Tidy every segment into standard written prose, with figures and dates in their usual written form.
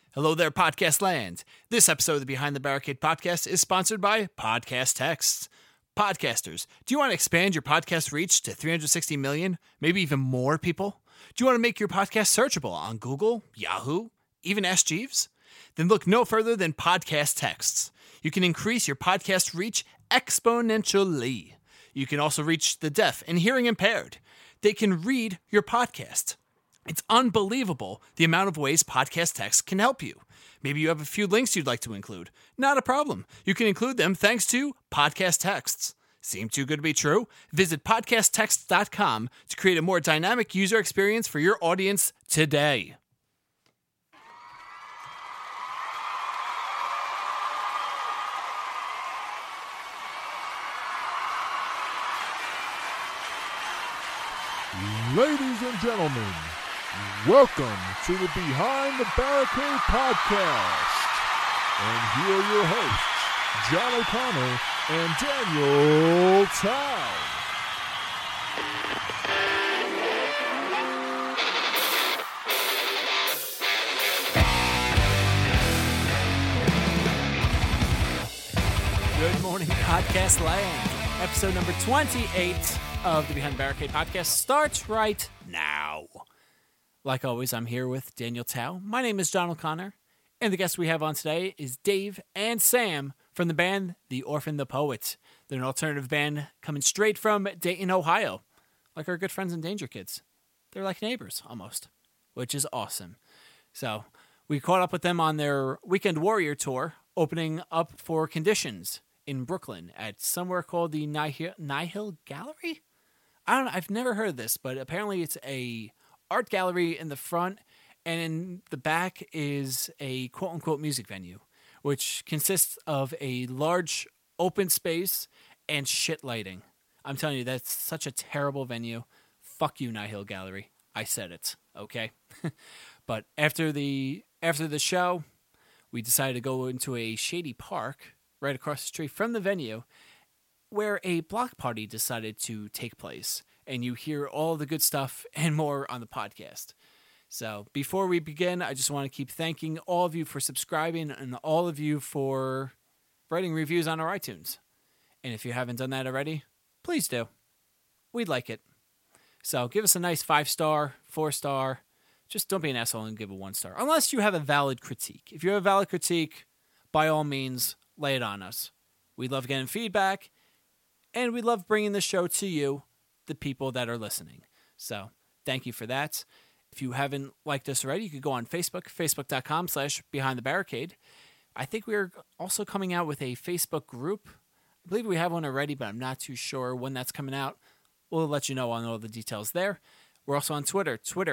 Hello there, Podcast Land. This episode of the Behind the Barricade podcast is sponsored by Podcast Texts. Podcasters, do you want to expand your podcast reach to 360 million, maybe even more people? Do you want to make your podcast searchable on Google, Yahoo, even Ask Jeeves? Then look no further than Podcast Texts. You can increase your podcast reach exponentially. You can also reach the deaf and hearing impaired. They can read your podcast. It's unbelievable the amount of ways Podcast Text can help you. Maybe you have a few links you'd like to include. Not a problem. You can include them thanks to Podcast Texts. Seem too good to be true? Visit podcasttexts.com to create a more dynamic user experience for your audience today. Ladies and gentlemen, welcome to the Behind the Barricade podcast. And here are your hosts, John O'Connor and Daniel Tao. Good morning, Podcast Land. Episode number 28 of the Behind the Barricade podcast starts right now. Like always, I'm here with Daniel Tao. My name is John O'Connor, and the guest we have on today is Dave and Sam from the band The Orphan the Poet. They're an alternative band coming straight from Dayton, Ohio, like our good friends in Danger Kids. They're like neighbors, almost, which is awesome. So we caught up with them on their Weekend Warrior tour, opening up for Conditions in Brooklyn at somewhere called the Nihil Gallery? I don't know. I've never heard of this, but apparently it's a art gallery in the front, and in the back is a quote-unquote music venue, which consists of a large open space and shit lighting. I'm telling you, that's such a terrible venue. Fuck you, Nihil Gallery. I said it, okay? But after the show, we decided to go into a shady park right across the street from the venue, where a block party decided to take place, and you hear all the good stuff and more on the podcast. So before we begin, I just want to keep thanking all of you for subscribing and all of you for writing reviews on our iTunes. And if you haven't done that already, please do. We'd like it. So give us a nice 5-star, 4-star. Just don't be an asshole and give a 1-star, unless you have a valid critique. If you have a valid critique, by all means, lay it on us. We love getting feedback, and we love bringing the show to you, the people that are listening. So thank you for that. If you haven't liked us already, you could go on Facebook, facebook.com/behindthebarricade. I think we're also coming out with a Facebook group. I believe we have one already, but I'm not too sure when that's coming out. We'll let you know on all the details there. We're also on Twitter,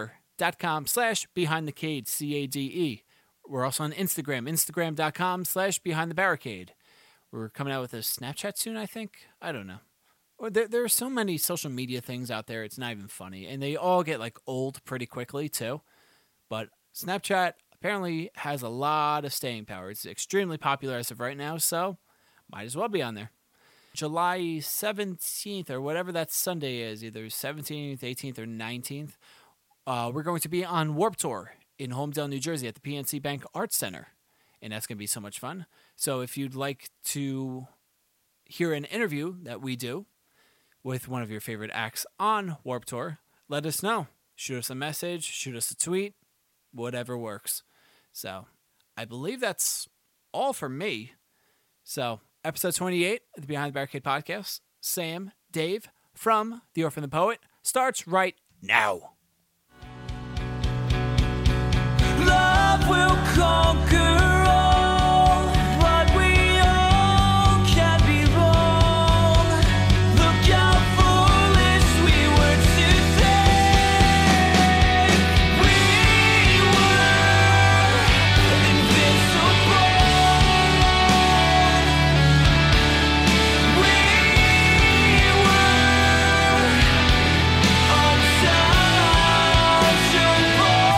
twitter.com/behindthecade, CADE. We're also on Instagram, instagram.com/behindthebarricade. We're coming out with a Snapchat soon, I think. I don't know. There are so many social media things out there, it's not even funny. And they all get like old pretty quickly too. But Snapchat apparently has a lot of staying power. It's extremely popular as of right now, so might as well be on there. July 17th or whatever that Sunday is, either 17th, 18th, or 19th, we're going to be on Warped Tour in Holmdel, New Jersey at the PNC Bank Arts Center. And that's going to be so much fun. So if you'd like to hear an interview that we do with one of your favorite acts on Warped Tour, let us know. Shoot us a message, shoot us a tweet, whatever works. So I believe that's all for me. So episode 28 of the Behind the Barricade podcast, Sam, Dave from The Orphan the Poet, starts right now. Love will conquer all, but we all can be wrong. Look how foolish we were today. We were invincible. We were untouchable.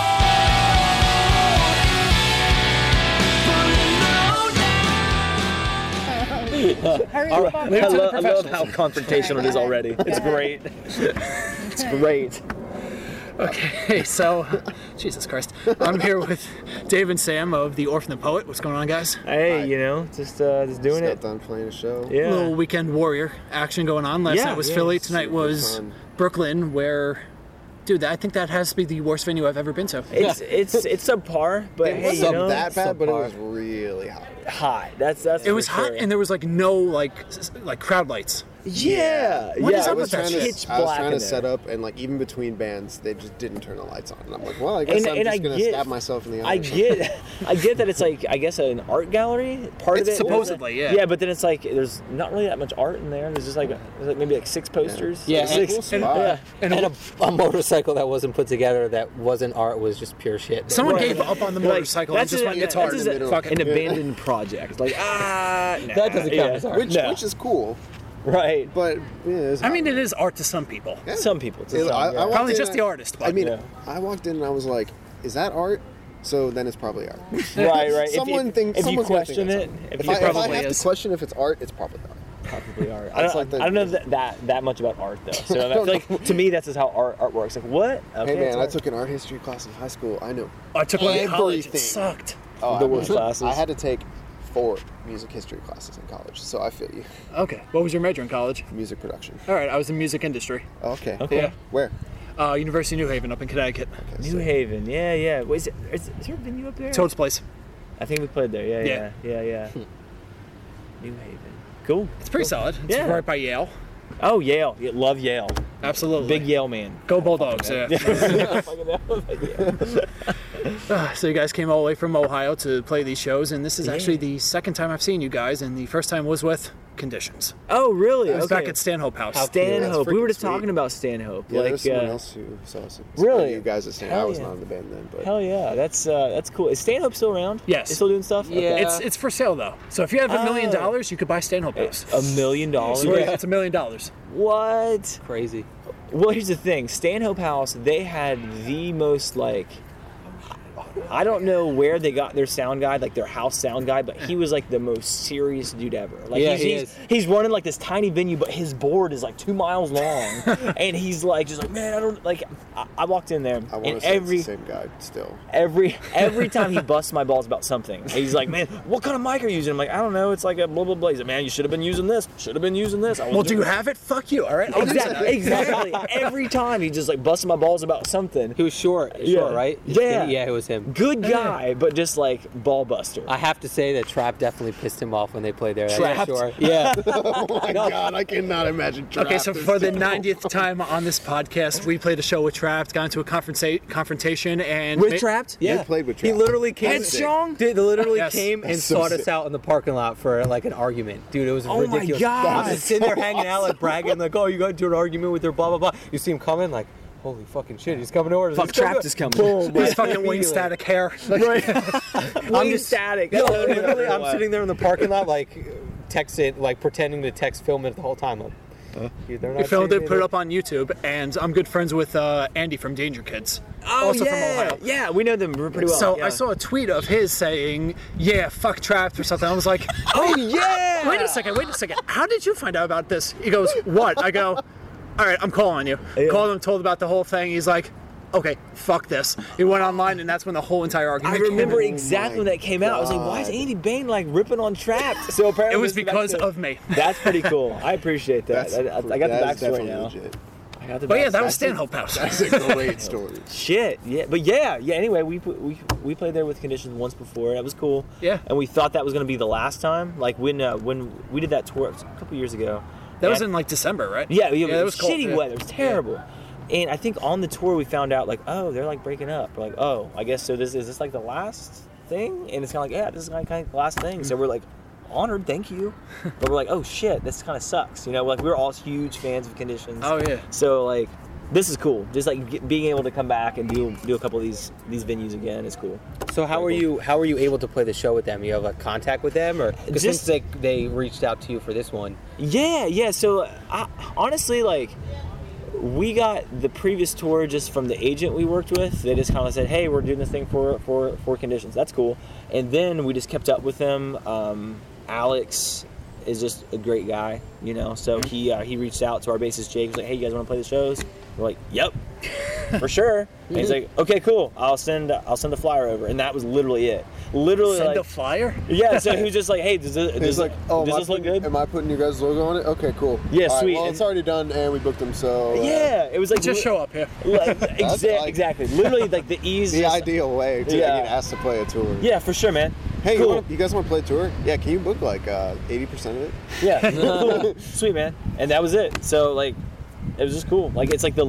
All right. I love how confrontational it is already. It's great. It's great. Okay, so, Jesus Christ. I'm here with Dave and Sam of The Orphan and Poet. What's going on, guys? Hey, you know, just doing Got it. done playing a show. Yeah. Little weekend warrior action going on. Last Yeah, night was yeah, Philly. Tonight super was fun. Brooklyn, where, dude, I think that has to be the worst venue I've ever been to. It's subpar, but It hey, wasn't you know, that bad, but it subpar. was really hot. hot. That's It was for hot, sure. and there was like no like crowd lights. Yeah. What yeah. is I up was with that trying to, shit? I was black trying in to there. set up, and like even between bands, they just didn't turn the lights on. And I'm like, well, I guess I'm And just gonna stab myself in the eye. I get that it's like, I guess, an art gallery part of It's it. supposedly, yeah. Yeah, but then it's like there's not really that much art in there. There's just like maybe like 6 posters. Yeah, It's a Six. cool spot. Yeah. And a motorcycle that wasn't put together, that wasn't art, was just pure shit. Someone Right. gave up on the Like, motorcycle and that's just a- went yeah, guitar. that's in the middle. Fuck it. An abandoned project. Like nah, That doesn't count as art. Which No. is cool, Right. but yeah, it's I mean, it is art to some people. Yeah. Some people. It's I walked Probably in just and the artist, but I mean, Yeah. I walked in and I was like, is that art? So then it's probably art. right. If Someone you, thinks if you someone's gonna think question that's it, art. if If you I probably have is. to question if it's art, it's probably art. probably are. That's I like the- don't know that much about art though. So I feel like to me that's just how art works. Like what? Okay, Hey it's man, I art. took an art history class in high school. I know. I took one in college. It Everything. sucked. Oh, The I worst mean, classes. I had to take 4 music history classes in college, so I feel you. Okay. What was your major in college? Music production. All right, I was in music industry. Okay. Okay. Cool. Where? University of New Haven up in Connecticut. New Haven. Yeah. Wait, is there a venue up there? Toad's Place. I think we played there. Yeah. New Haven. Cool. It's pretty solid. It's Yeah. right by Yale. Oh, Yale. Yeah, love Yale. Absolutely. Big Yale man. Go Bulldogs. Yeah. So you guys came all the way from Ohio to play these shows, and this is actually the second time I've seen you guys, and the first time was with Conditions. Oh, really? I was Okay. back at Stanhope House. Stanhope. That's We were freaking just sweet. talking about Stanhope. Yeah, like, there's someone else who saw us. Really? You guys at Stanhope. Hell I was yeah. not in the band then, but Hell yeah, that's cool. Is Stanhope still around? Yes. They still doing stuff? Yeah. It's for sale though. So if you have $1 million, you could buy Stanhope House. $1 million? It's $1 million. What? Crazy. Well, here's the thing. Stanhope House, they had the most, like, I don't know where they got their sound guy, like their house sound guy, but he was like the most serious dude ever. Like Yeah, he's, he he's, is. he's running like this tiny venue, but his board is like 2 miles long, and he's like just like, man, I don't like. I walked in there, I want and to say every it's the same guy still. every time he busts my balls about something, he's like, man, what kind of mic are you using? I'm like, I don't know, it's like a blah blah blah. He's like, man, you should have been using this. Should have been using this. I was Well, do doing you have it? Fuck you. All right. I'll do that. Exactly. Every time he just like busts my balls about something. He was short, Yeah. right? Yeah. Yeah, it was him. Good guy, but just like ball buster. I have to say that Trap definitely pissed him off when they played there. Trapped? Sure. Yeah. Oh my god, I cannot imagine. Okay, so Trapped for is the still- 90th time on this podcast, we played a show with Trapped, got into a confrontation, and With Trapped? They played with He Trapped. literally came. Headstrong? Dude, they literally Yes. came and That's so sought us sick. out in the parking lot for like an argument. Dude, it was Oh my ridiculous. God. I'm just sitting there hanging out, like bragging, like, oh, you got into an argument with her, blah, blah, blah. You see him coming, like, holy fucking shit, he's coming over. Fuck, Let's go Trapped do it. is coming. Boom. his right, fucking wing immediately. static hair. I'm just static. Yo, literally, I'm sitting there in the parking lot, like, texting, like, pretending to text, film it the whole time. Like, dude, they're not We filmed seeing it, put it up on YouTube, and I'm good friends with Andy from Danger Kids, Oh, also yeah. from Ohio. Yeah, we know them pretty well. So yeah. I saw a tweet of his saying, "Yeah, fuck Trapped" or something. I was like, Oh, yeah. Wait a second. How did you find out about this? He goes, "What?" I go, "All right, I'm calling you." Yeah. Called him, told about the whole thing. He's like, "Okay, fuck this." He went online, and that's when the whole entire I argument remember came. exactly when that came out. I was like, why is God. Andy Bain like ripping on Trapped? So apparently It was this is because back to- of me. That's pretty cool. I appreciate that. I got the that is backstory definitely now. legit. I got the But yeah, backstory. that was Stanhope House. That's a great story. Shit, yeah, but yeah. Anyway, we played there with Conditions once before. That was cool. Yeah. And we thought that was gonna be the last time. Like when we did that tour a couple years ago. That was And- in like December, right? yeah, that it was was cold, shitty yeah. weather. It was terrible. And I think on the tour we found out like, oh, they're like breaking up. We're like, oh, I guess so. Is this like the last thing? And it's kind of like, yeah, this is kind of the last thing. So we're like, honored, thank you. But we're like, oh shit, this kind of sucks. You know, like we're all huge fans of Conditions. Oh yeah. So like, this is cool. Just like being able to come back and do a couple of these venues again is cool. So how were you able to play the show with them? You have like contact with them, or because Just- since they reached out to you for this one? Yeah. So honestly, like, we got the previous tour just from the agent we worked with. They just kind of said, hey, we're doing this thing for Conditions. That's cool. And then we just kept up with them. Alex is just a great guy, you know. So he reached out to our bassist Jake. He was like, hey, you guys want to play the shows? We're like, yep. for sure. And he's like, okay, cool. I'll send a flyer over, and that was literally it. Literally, Send like, a flyer? yeah. So he was just like, hey, does He's like, oh, does this look good? Am I putting your guys' logo on it? Okay, cool. Yeah, All right, sweet. well, it's already done, and we booked them, so. Yeah, it was like Just show up here. Like, That's like- exactly. Literally, like the easiest. The ideal way to Yeah. get asked to play a tour. Yeah, for sure, man. Hey, cool. you guys want to play a tour? Yeah, can you book like 80% of it? Yeah, sweet, man. And that was it. So like, it was just cool. Like, it's like the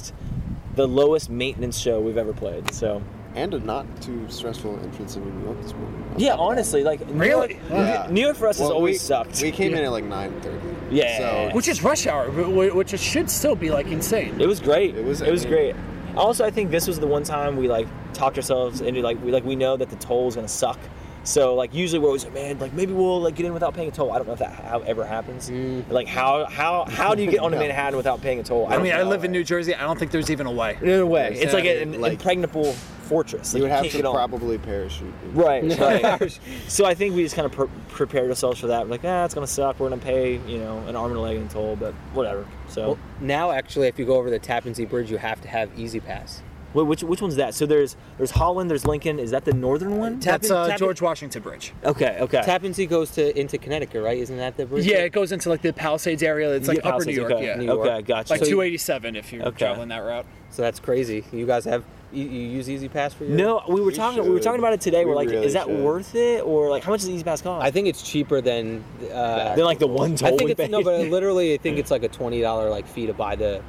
lowest maintenance show we've ever played. So And a not too stressful entrance into New York this morning. That's yeah, not bad. honestly, like Really? Yeah. New York for us has Well, always we, sucked. We came in at like 9:30. Yeah. So Which is rush hour, which it should still be like insane. It was great. It was- great. Also, I think this was the one time we like talked ourselves into we know that the toll is gonna suck. So like usually we're always like, man, like maybe we'll like get in without paying a toll. I don't know if that ever happens. Like how do you get onto Manhattan without paying a toll? I mean, I don't live know. in New Jersey. I don't think there's even a way. No way. It's like an Like- impregnable fortress. Like, you would have can't to get on. probably parachute. Right, right. So I think we just kind of prepared ourselves for that. We're like, it's gonna suck. We're gonna pay, an arm and a leg in toll, but whatever. So, Well, now actually, if you go over the Tappan Zee Bridge, you have to have Easy Pass. which one's that? So there's Holland, there's Lincoln. Is that the northern one? That's George Washington Bridge. Okay. Tappan Zee goes into Connecticut, right? Isn't that the bridge? Yeah, it goes into like the Palisades area. It's like Yeah, Upper New Palisades, York. okay. Yeah, New York. Okay, gotcha. like So- 287 if you're Okay. traveling that route. So that's crazy. You guys have you use Easy Pass for your? No, we were talking should. about it today. We We're like, really is that should. worth it, or like how much does Easy Pass cost? I think it's cheaper than. Then like the one toll I think we it's paid. no, but literally, I think it's like a $20 like fee to buy the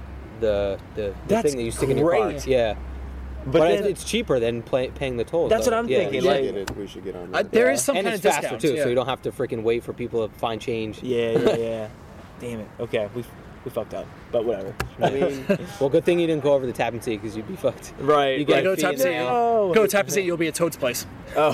That's thing that you stick in your car. great. Yeah, but but then, it's cheaper than paying the toll. That's what I'm thinking, We like- should get it. We should get on that. There is some and kind it's of faster discounts, too, yeah. so you don't have to freaking wait for people to find change. yeah. Damn it. Okay, we fucked up, but whatever. I mean, Well, good thing you didn't go over the Tappan Zee because you'd be fucked. Right. You get right. Go a fee Tappan and Zee. then- Oh. Go Tappan Zee. You'll be at Toad's place.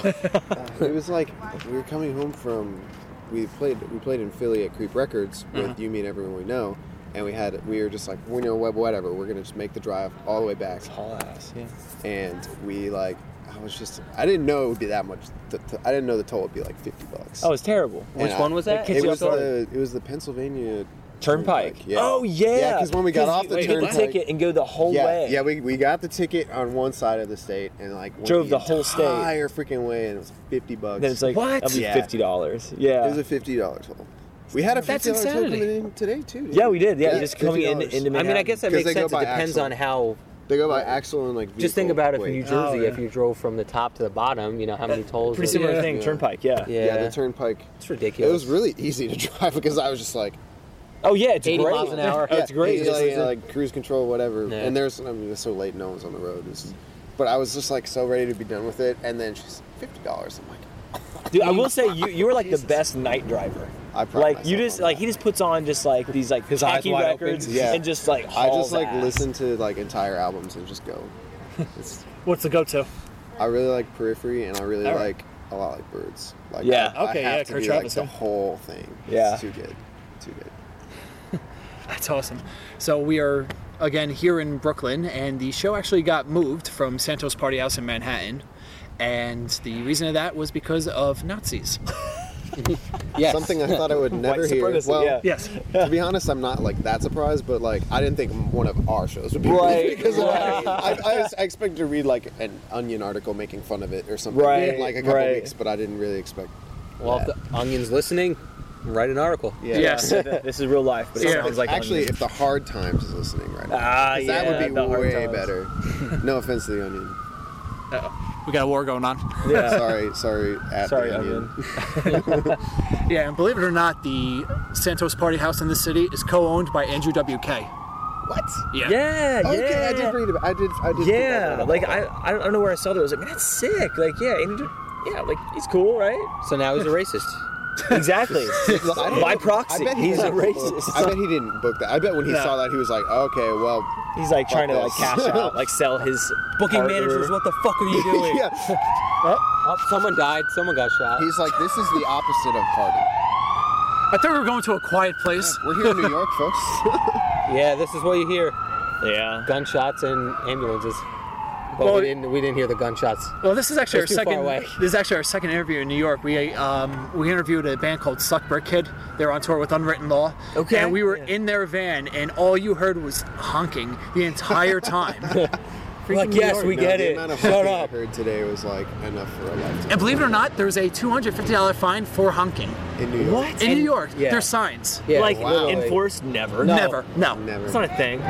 it was like we were coming home from. We played in Philly at Creep Records with Yumi and everyone we know, and we were just like, whatever. We're gonna just make the drive all the way back. Haul ass. Yeah. And we like, I didn't know it would be that much. I didn't know the toll would be like $50. Oh, it's terrible. Which one was that? It It was started. the Pennsylvania Turnpike. Yeah. Oh yeah. Yeah, because when we got off the you get turnpike, the ticket and go the whole way. yeah, we got the ticket on one side of the state and like went Drove the whole state. entire freaking way, and it was $50. Then it's like What? that'll be Yeah. $50. Yeah. It was a $50 toll. We had a That's $50 toll insanity. coming in today too. didn't Yeah, we did. Yeah, Yeah, just coming $50. into I Manhattan. mean, I guess that 'Cause makes they go sense. It by depends axle. on how. They go by axle and like. Just think vehicle about it weight. in New Jersey. yeah. If you drove from the top to the bottom, how many tolls? Pretty are- similar Yeah. thing. Yeah. Turnpike. Yeah. Yeah, Yeah, the turnpike. it's ridiculous. It was really easy to drive because I was just like, Oh yeah, it's 80 great. miles an hour. Oh, it's great. like cruise control, whatever. Yeah. And it's so late, no one's on the road. But I was just like so ready to be done with it, and then she's $50. I'm like, Dude, I will say you were like the best night driver. I pride Like you myself just on like that. he just puts on just like these like His eyes tacky wide open. records Yeah. and just like I hauls just like ass. listen to like entire albums and just go. What's the go-to? I really like Periphery, and I really All right. like a lot like Birds. Like Yeah. I Okay, have yeah, to Kurt be Travis, like yeah. the whole thing. Yeah. It's too good, too good. That's awesome. So we are again here in Brooklyn, and the show actually got moved from Santos Party House in Manhattan, and the reason of that was because of Nazis. Yes. Something I thought I would never White hear. supremacy, Well, yeah. Yes. to be honest, I'm not like that surprised, but like I didn't think one of our shows would be Right, because right. I expected to read like an Onion article making fun of it or something Right, in like a couple right. weeks, but I didn't really expect. Well, if that. the Onion's listening, write an article. Yeah. Yes. This is real life, but it Yeah. sounds like Actually, Onion. if the Hard Times is listening right now, Ah, 'cause yeah, that would the be Hard way Times. better. No offense to the Onion. We got a war going on. yeah. Sorry, at Sorry, the Onion. Yeah, and believe it or not, the Santos Party House in the city is co-owned by Andrew WK. What? Yeah. Yeah, yeah. Okay, I did read about. I did. Yeah, like I don't know where I saw that. I was like, man, that's sick. Like, yeah, like he's cool, right? So now he's a racist. Exactly. By proxy, he's a never- racist. I bet he didn't book that. I bet when he No. saw that, he was like, okay, well, He's like trying to like this. cash out, like sell his Booking partner. managers, what the fuck are you doing? yeah. Oh, someone died. Someone got shot. He's like, this is the opposite of party. I thought we were going to a quiet place. We're here in New York, folks. Yeah, this is what you hear: Yeah. gunshots and ambulances. but Well, we didn't hear the gunshots. Well, this is actually our It's too far second. away. This is actually our second interview in New York. We interviewed a band called Suck Brick Kid. They were on tour with Unwritten Law. Okay. And we were in their van, and all you heard was honking the entire time. Like, yes, we No, get the it. amount of Shut honking I up. heard today was like enough for a lifetime. And believe it or not, there was a $250 fine for honking In New York. What? in New York. yeah. There's signs. Yeah, Like literally. enforced? Never. No. Never. No. Never. It's not a thing.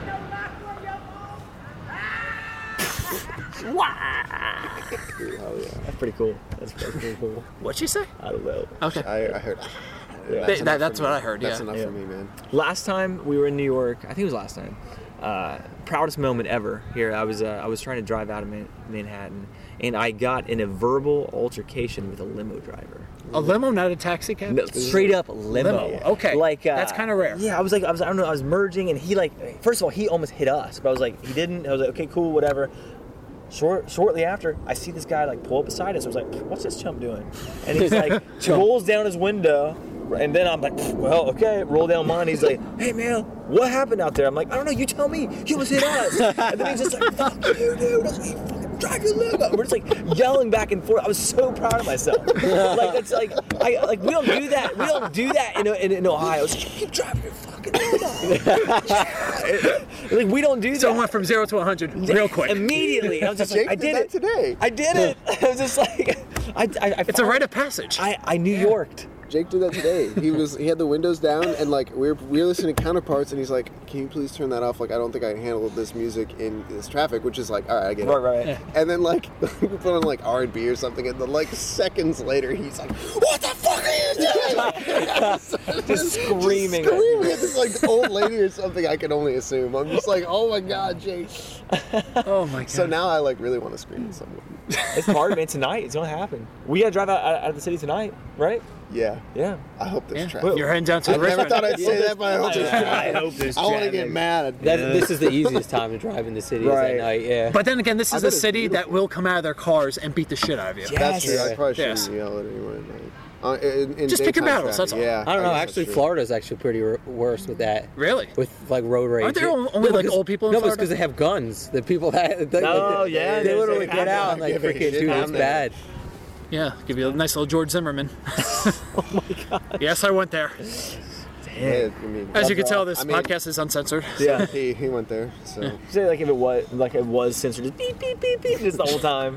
Hell yeah. That's pretty cool. That's pretty cool. What'd she say? I don't know. Okay. I heard. Yeah. That's enough That's for what me. I heard, That's yeah. enough Yeah. for me, man. Last time we were in New York, I think it was last time. Proudest moment ever here. I was trying to drive out of Manhattan, and I got in a verbal altercation with a limo driver. A limo, not a taxi cab? No, straight up limo. Limo, okay. Like That's kinda rare. Yeah, I don't know. I was merging, and he first of all, he almost hit us, but I was like, he didn't. I was like, okay, cool, whatever. Shortly after, I see this guy pull up beside us. I was like, what's this chump doing? And he's like, rolls down his window. And then I'm like, well, okay, roll down mine. He's like, hey, man, what happened out there? I'm like, I don't know, you tell me. You almost hit us. And then he's just like, fuck you, dude. I was like, you fucking drive your limo. We're just yelling back and forth. I was so proud of myself. That's we don't do that. We don't do that in Ohio. It's like, keep driving your fucking limo. We don't do that. So it went from 0 to 100 real quick. Immediately. I was just Jake like, I did that it today. I did it. I was just like, It's a rite of passage. I New Yorked. Jake did that today. He had the windows down and we were listening to Counterparts and he's like, can you please turn that off? Like I don't think I can handle this music in this traffic, which is like, all right, I get it. Right. Yeah. And then we put on R&B or something, and then seconds later he's like, "What the fuck are you doing?" Just screaming. screaming at this old lady or something. I can only assume. I'm just like, "Oh my god, Jake!" Oh my god. So now I really want to scream at someone. It's hard, man. Tonight, it's gonna happen. We gotta drive out of the city tonight, right? Yeah, Yeah. I hope there's Yeah. traffic. You're heading down to I never Richmond. thought I'd say that, but I hope there's I traffic. hope there's I want to traffic. get mad. This is the easiest time to drive in the city is Right. at night. Yeah. But then again, this I is bet a it's city beautiful. that will come out of their cars and beat the shit out of you. Yeah. That's true. I Yes. probably Yes. shouldn't yell at anyone at night. In Just pick your daytime battles, traffic, that's all. Yeah, I don't know. guess that's Actually, true. Florida's actually pretty worse with that. Really? With road rage. Aren't there only because- old people in No, but it's Florida? because they have guns. The people that Oh, yeah, they there's literally a get out and Give a freaking shit dude, down it's there. bad. Yeah, give you a nice little George Zimmerman. Oh my god. Yes, I went there. Yeah, I mean, As you can tell, this I mean- podcast is uncensored. Yeah. he went there. So Say if it was censored, just beep beep beep beep, just the whole time.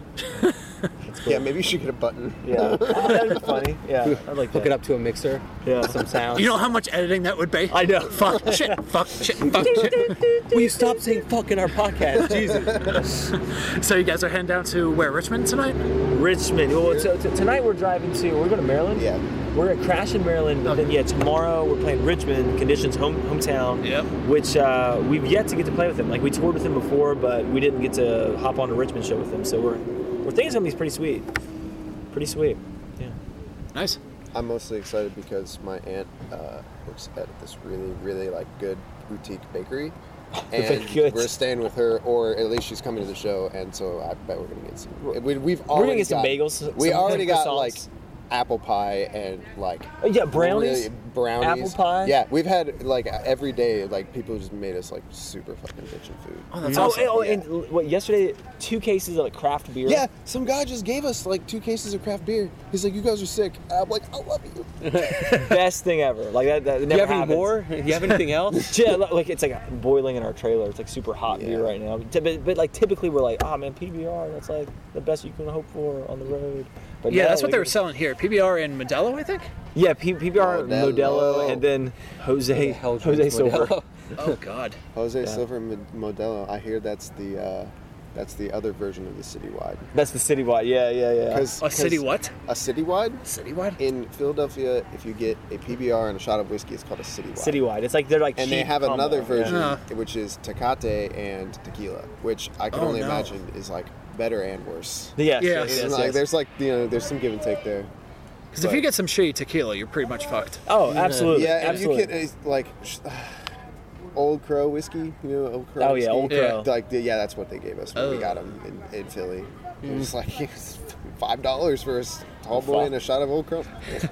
yeah, maybe you should get a button. Yeah. That'd be funny. Yeah. I'd like Hook that. it up to a mixer. Yeah. Some sound. You know how much editing that would be? I know. Fuck, shit, fuck, shit, fuck, shit. Will you stop saying fuck in our podcast? Jesus. So you guys are heading down to where, Richmond tonight? Richmond. Well, so tonight we're going to Maryland. Yeah. We're gonna crash in Maryland, but then tomorrow we're playing Richmond, Conditions hometown. Yep. Which we've yet to get to play with him. We toured with him before, but we didn't get to hop on a Richmond show with him. So we're thinking it's gonna be pretty sweet. Pretty sweet. Yeah. Nice. I'm mostly excited because my aunt works at this really, really good boutique bakery, and Good. we're staying with her, or at least she's coming to the show, and so I bet we're gonna get some. We've We're already gonna get some got- bagels. We some already got croissants. apple pie and Oh, yeah, brownies. really brownies, Apple pie? Yeah, we've had every day people just made us super fucking bitchin' food. Oh, that's Oh, awesome. and what? Yesterday, 2 cases of craft beer. Yeah, some guy just gave us 2 cases of craft beer. He's like, "You guys are sick." I'm like, "I love you." Best thing ever. That never Do you have any happens. more? Do you have anything else? Yeah, it's boiling in our trailer. It's super hot Yeah. beer right now. But typically we're oh man, PBR. That's the best you can hope for on the road. But Yeah, no, that's what they were we- selling here. PBR and Modelo, I think. Yeah, PBR, Modelo. Modelo, and then Jose Hell, Jose Silver. Modelo. Oh God. Jose Silver Modelo. I hear that's the other version of the Citywide. That's the citywide. Yeah. A city what? A Citywide? Citywide? In Philadelphia, if you get a PBR and a shot of whiskey, it's called a Citywide. Citywide. It's they're And they cheap have combo. another version, Yeah. which is Tecate and tequila, which I can Oh, only no. imagine is better and worse. Yes. Yes. It's there's there's some give and take there. Because if you get some shitty tequila, you're pretty much fucked. Oh, absolutely. Yeah, and absolutely. you get Old Crow whiskey, Old Crow. Oh, yeah, whiskey? Old Crow. That's what they gave us when we got them in Philly. It was $5 for a tall boy and a shot of Old Crow.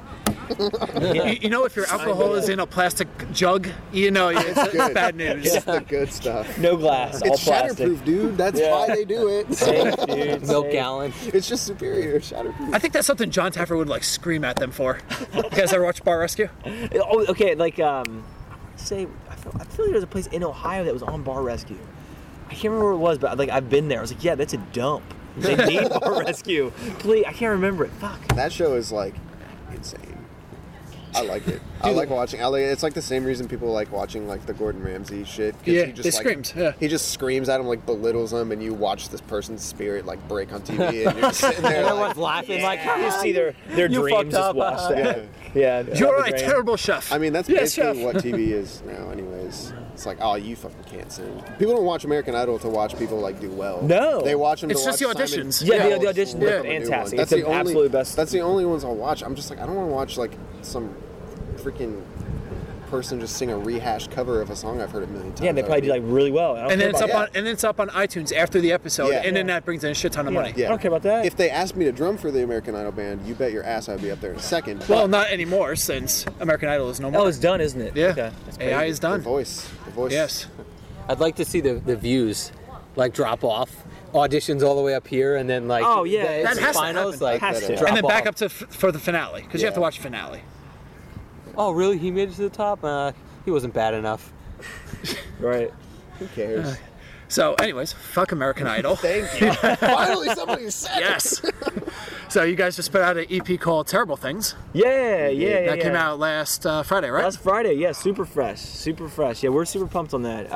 You know, if your alcohol is in a plastic jug, you know it's good. bad news. It's the good stuff. No glass, all It's plastic. shatterproof, dude. That's Yeah. why they do it. Safe, dude. Milk safe. gallon. It's just superior. Shatterproof. I think that's something John Taffer would like scream at them for. You guys ever watch Bar Rescue? Oh, okay. Like, I feel like there was a place in Ohio that was on Bar Rescue. I can't remember where it was, but like I've been there. I was like, yeah, that's a dump. They need Bar Rescue. Please, I can't remember it. Fuck. That show is like insane. I like it. I like watching. It's like the same reason people like watching like the Gordon Ramsay shit. 'Cause Yeah, he just, they like, screams, yeah. He just screams at him, like belittles him, and you watch this person's spirit like break on TV, and you're just sitting there. Everyone's Like, laughing like, You see their You dreams fucked just up. washed out. yeah. Yeah. You're a Great. terrible chef. I mean, that's Yes, basically chef. what TV is now, anyways. It's like, oh, you fucking can't sing. People don't watch American Idol to watch people like do well. No. They watch them. It's to just watch the Simon auditions. Yeah, Cowell the auditions for are a new one. fantastic. That's It's the the only absolute best. That's the only ones I'll watch. I'm just like, I don't want to watch like some freaking person just sing a rehashed cover of a song I've heard a million times. Yeah, and they probably do like really well. I don't and care then it's about up on and then it's up on iTunes after the episode, Yeah. and then that brings in a shit ton of Yeah. money. Yeah. I don't care about that. If they asked me to drum for the American Idol band, you bet your ass I'd be up there in a second. Well, But not anymore since American Idol is no more. Oh, it's done, isn't it? Yeah, Okay. That's crazy. AI is the done. voice. Yes. I'd like to see the views like drop off. Auditions all the way up here, and then like Oh, yeah. it's That the has to finals happen. like Has to. drop And then back off. up to for the finale because you have to Yeah. watch the finale. Oh, really? He made it to the top? He wasn't bad enough. Right. Who cares? So, anyways, fuck American Idol. Thank you. Finally, somebody said it. Yes. So you guys just put out an EP called Terrible Things. Yeah. That came out last Friday, right? Last Friday, yeah, super fresh. Yeah, we're super pumped on that.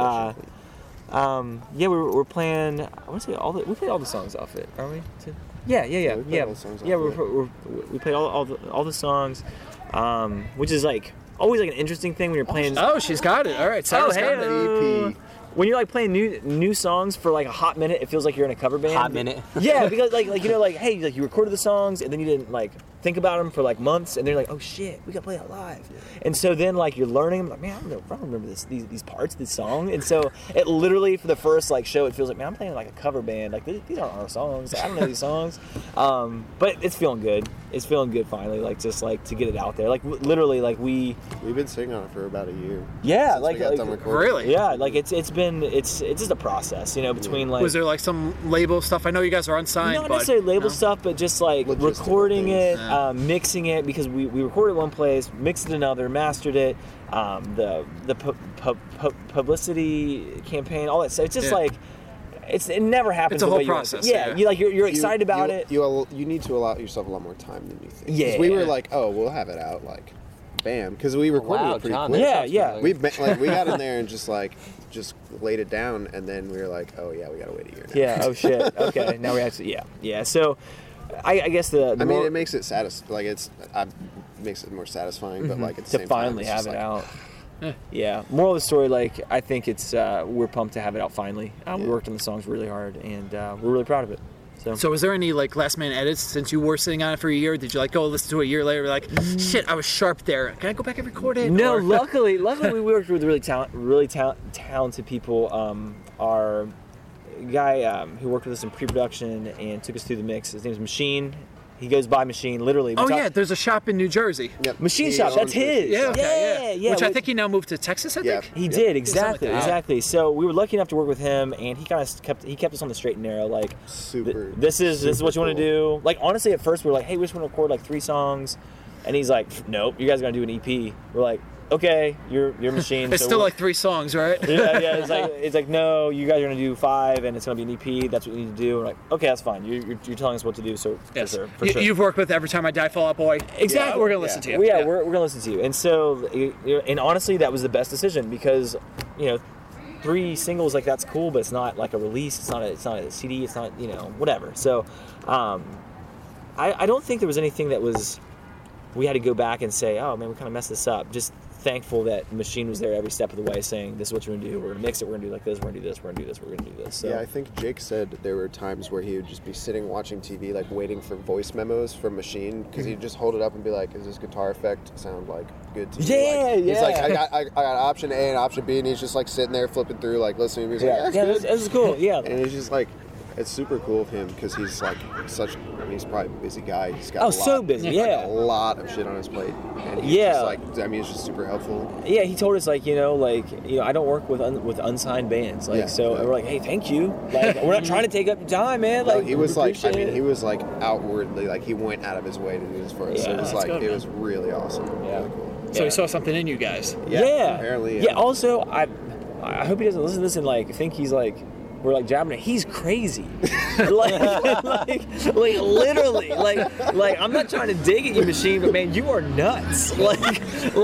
Yeah, we're playing. I want to say we played all the songs off it, aren't we? Yeah. we played all the songs off Yeah, it. we played all the songs, which is like always like an interesting thing when you're playing. Oh, she's got it. All right. Sarah's got it. EP. When you're like playing new songs for like a hot minute, it feels like you're in a cover band. Hot minute. Yeah, because like you know, like hey, like you recorded the songs and then you didn't like think about them for like months, and they're like, oh shit, we gotta play that live. And so then like you're learning them, like man, I don't remember these parts of this song. And so it literally for the first like show, it feels like man, I'm playing like a cover band. Like these aren't our songs. Like, I don't know these songs. But it's feeling good. It's feeling good finally. Like just like to get it out there. Like literally like we've been singing on it for about a year. yeah Since like, we got like done recording. Really? yeah like it's just a process, you know, between like Was there like some label stuff? I know you guys are unsigned, not but necessarily label no? stuff, but just like Logistical recording things. it, mixing it, because we recorded one place, mixed it another, mastered it, the publicity campaign, all that stuff. It's just Yeah. like it never happens. It's a the whole way you want it. process, Yeah, yeah. you're excited about it. You need to allow yourself a lot more time than you think. 'Cause Yeah. we were like, oh, we'll have it out like, bam, because we recorded Wow, it pretty John. quick. Yeah, Sounds yeah. good. We got in there and just laid it down, and then we were like, oh yeah, we gotta wait a year now. Yeah. Oh shit. Okay. Now we actually. Yeah. So, I guess the I mean, more, it makes it makes it more satisfying, but like at the to same finally time, have it out. Yeah. Moral of the story, like I think it's we're pumped to have it out finally. We worked on the songs really hard, and we're really proud of it. So was there any like last minute edits since you were sitting on it for a year? Did you like go listen to it a year later? Like, shit, I was sharp there. Can I go back and record it? No, Or- luckily we worked with really talented people. Our guy who worked with us in pre-production and took us through the mix, his name's Machine. He goes by Machine, literally. Oh yeah, there's a shop in New Jersey. Yep. Machine He Shop. That's owns it. his. Yeah, okay, yeah. Which I think he now moved to Texas. I Yeah. think. He Yep. did exactly, that. exactly. So we were lucky enough to work with him, and he kind of kept us on the straight and narrow. Like, Super. this is what you want cool. to do. Like, honestly, at first we were like, hey, we just want to record like 3 songs, and he's like, nope, you guys are gonna do an EP. We're like, okay, you're Machine. It's so still we're- like 3 songs, right? yeah. It's like no, you guys are gonna do 5, and it's gonna be an EP. That's what we need to do. We're like, okay, that's fine. You're telling us what to do. So Yes. for sure. You've worked with Every Time I Die, Fall Out Boy. Exactly. We're gonna listen to you. Yeah, we're gonna listen to you. And so, and honestly, that was the best decision because, 3 singles like that's cool, but it's not like a release. It's not a CD. It's not whatever. So, I don't think there was anything that was we had to go back and say, oh man, we kind of messed this up. Just thankful that Machine was there every step of the way, saying this is what you're gonna do. We're gonna mix it. We're gonna do like this. We're gonna do this. We're gonna do this. We're gonna do this. So. Yeah, I think Jake said there were times where he would just be sitting watching TV, like waiting for voice memos from Machine, because he'd just hold it up and be like, "Is this guitar effect sound like good to you?" Yeah, like, He's like, yeah. I got option A and option B," and he's just like sitting there flipping through, like listening to music. Yeah, Like, "That's good." this is cool. Yeah. And he's just like, it's super cool of him because he's like such I mean, he's probably a busy guy. He's got Oh, a lot, so busy, yeah. a lot of shit on his plate. And he's Yeah. just like, I mean, it's just super helpful. Yeah, he told us like, I don't work with unsigned bands, like, Yeah, so yeah. we're like, hey, thank you. Like, we're not trying to take up your time, man. No, Like, he was like, I appreciate mean, it. he was like outwardly, like he went out of his way to do this for us. So Yeah, it was that's like, good, it man. was really awesome. Yeah. Really cool. So Yeah. he saw something in you guys. Yeah. Apparently. Yeah. Also, I hope he doesn't listen to this and like think he's like we're like jabbing it. He's crazy. like literally. Like I'm not trying to dig at you, Machine, but man, you are nuts. Like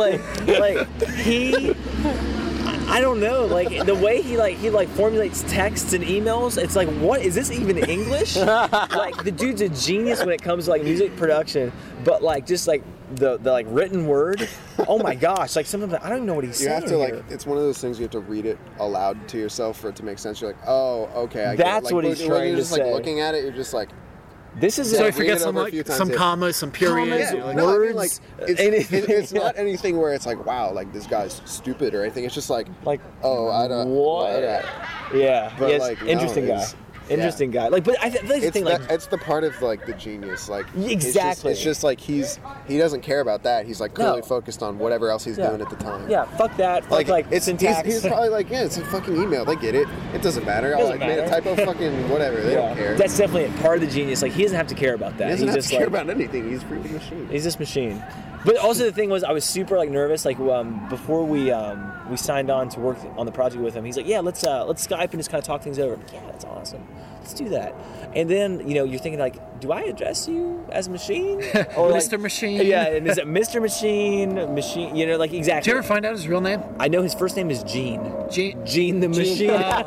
he. I don't know, like the way he formulates texts and emails. It's like, what is this even English? Like the dude's a genius when it comes to like music production, but like just like the like written word. Oh my gosh! Like sometimes I don't even know what he's You saying. have to like, here. it's one of those things you have to read it aloud to yourself for it to make sense. You're like, oh, okay, I get it. That's Like, what he's when trying you're to just like say. looking at it, you're just like, This is So Yeah, he read forgets it some over a few times, some yeah. commas, some periods. Commas, yeah, like, no, I mean, words, like anything. it's not anything where it's like, wow, like this guy's stupid or anything. It's just like, oh, I don't. what? okay. Yeah, But, yes, like, no, interesting guy. it's- Interesting guy. Like, but I feel like the It's thing, like, it's the part of like the genius, like Exactly. It's just like he doesn't care about that. He's like clearly No. focused on whatever else he's Yeah. doing at the time. yeah, fuck that. Fuck like it's syntax. He's probably like, yeah, it's a fucking email. They get it. It doesn't matter. I Doesn't like made a matter. typo, fucking whatever. They don't care. That's definitely part of the genius. Like, he doesn't have to care about that. he doesn't have just to care like, about anything. He's a freaking machine. He's this machine. But also the thing was, I was super like nervous. Like before we signed on to work on the project with him, he's like, "Yeah, let's Skype and just kind of talk things over." I'm like, yeah, that's awesome. Let's do that. And then you're thinking like, do I address you as Machine or like- Mr. Machine? Yeah, and is it Mr. Machine? Machine? Like Did exactly. you ever find out his real name? I know his first name is Gene. Gene the Machine.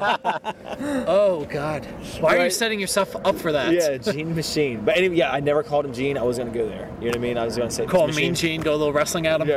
Oh God! Why are you Right. setting yourself up for that? Yeah, Gene Machine. But anyway, yeah, I never called him Gene. I was gonna go there. You know what I mean? I was gonna say Call Mr. him Mean Machine. Gene, go a little wrestling at him.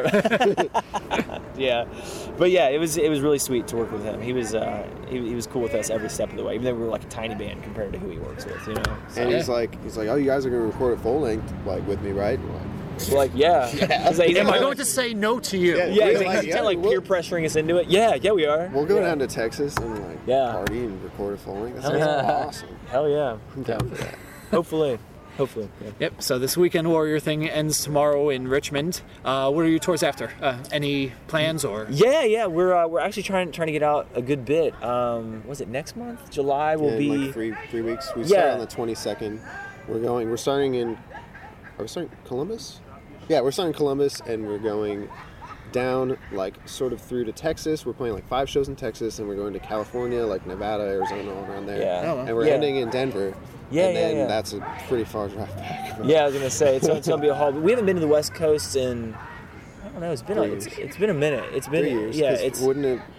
Yeah, but yeah, it was really sweet to work with him. He was he was cool with us every step of the way, even though we were like a tiny band compared to who he works with. So, And he's like, oh, you guys are gonna record it full length, like with me, right? We're like, we're like, yeah. He's like, Am I going to say no to you? Yeah, We're he's like, like, he's yeah, kind of like we'll- peer pressuring us into it. Yeah, we are. We'll go Yeah. down to Texas and like Yeah. party and record it full length. That Hell sounds yeah. awesome. Hell yeah. I'm down for that. Hopefully. Yeah. Yep. So this Weekend Warrior thing ends tomorrow in Richmond. What are your tours after? Any plans or? Yeah. We're actually trying to get out a good bit. Was it next month? July will In be. like three weeks. We Yeah. start on the 22nd. We're starting in. Are we starting Columbus? Yeah, we're starting Columbus, and we're going down like sort of through to Texas. We're playing like 5 shows in Texas, and we're going to California, like Nevada, Arizona, all around there. Yeah. Oh, wow. And we're Yeah. ending in Denver. Yeah, and then yeah. that's a pretty far drive back. Yeah, I was gonna say it's gonna be a haul. But we haven't been to the West Coast in I don't know. It's been 3 it's years. it's been a minute. It's been 3 years. yeah. 'cause It's wouldn't it?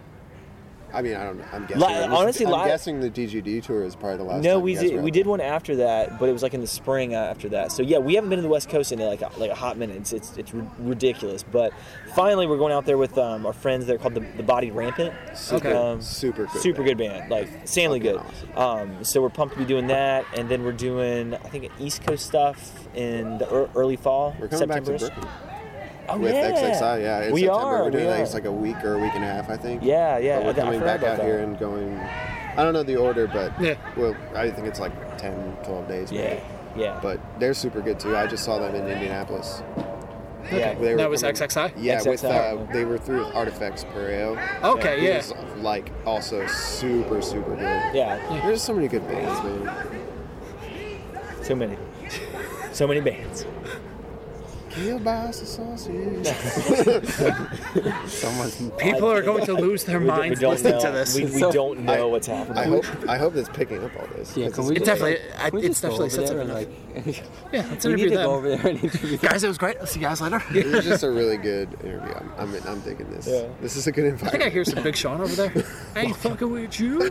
I mean, I don't know. I'm guessing. Honestly, I'm guessing the DGD tour is probably the last. no. time We you guys were did out we there. did one after that, but it was like in the spring after that. So yeah, we haven't been to the West Coast in like a hot minute. It's ridiculous. But finally, we're going out there with our friends. They're called the Body Rampant. Okay. Super good. Super band. good band, like insanely good. Fucking So we're pumped to be doing that, and then we're doing I think East Coast stuff in the early fall. We're coming back to September-ish. Brooklyn Oh, with yeah. XXI. Yeah, in we September. are. We're doing we like are. it's like a week or a week and a half, I think. Yeah. But we're I coming forgot back about out that. here and going. I don't know the order, but Yeah. well, I think it's like 10, 12 days. Maybe. Yeah. But they're super good too. I just saw them in Indianapolis. Yeah. They were That was coming- XXI? Yeah, with XXI. they were through Artifacts Pereo. Okay. He Yeah. was like also super good. Yeah. There's so many good bands, man. So many. So many bands. Kielbasa sausage. People are going to lose their minds listening to this. We don't know what's happening. I hope that's picking up all this. Yeah, 'cause can it's we It great. definitely, Can we it's just go definitely over sets there up and, enough. like, Yeah, let's we interview need to them. go over there and interview them. Guys, it was great. I'll see you guys later. It was just a really good interview. I'm digging this. Yeah. This is a good I think I environment. hear some Big Sean over there. I ain't fucking with you.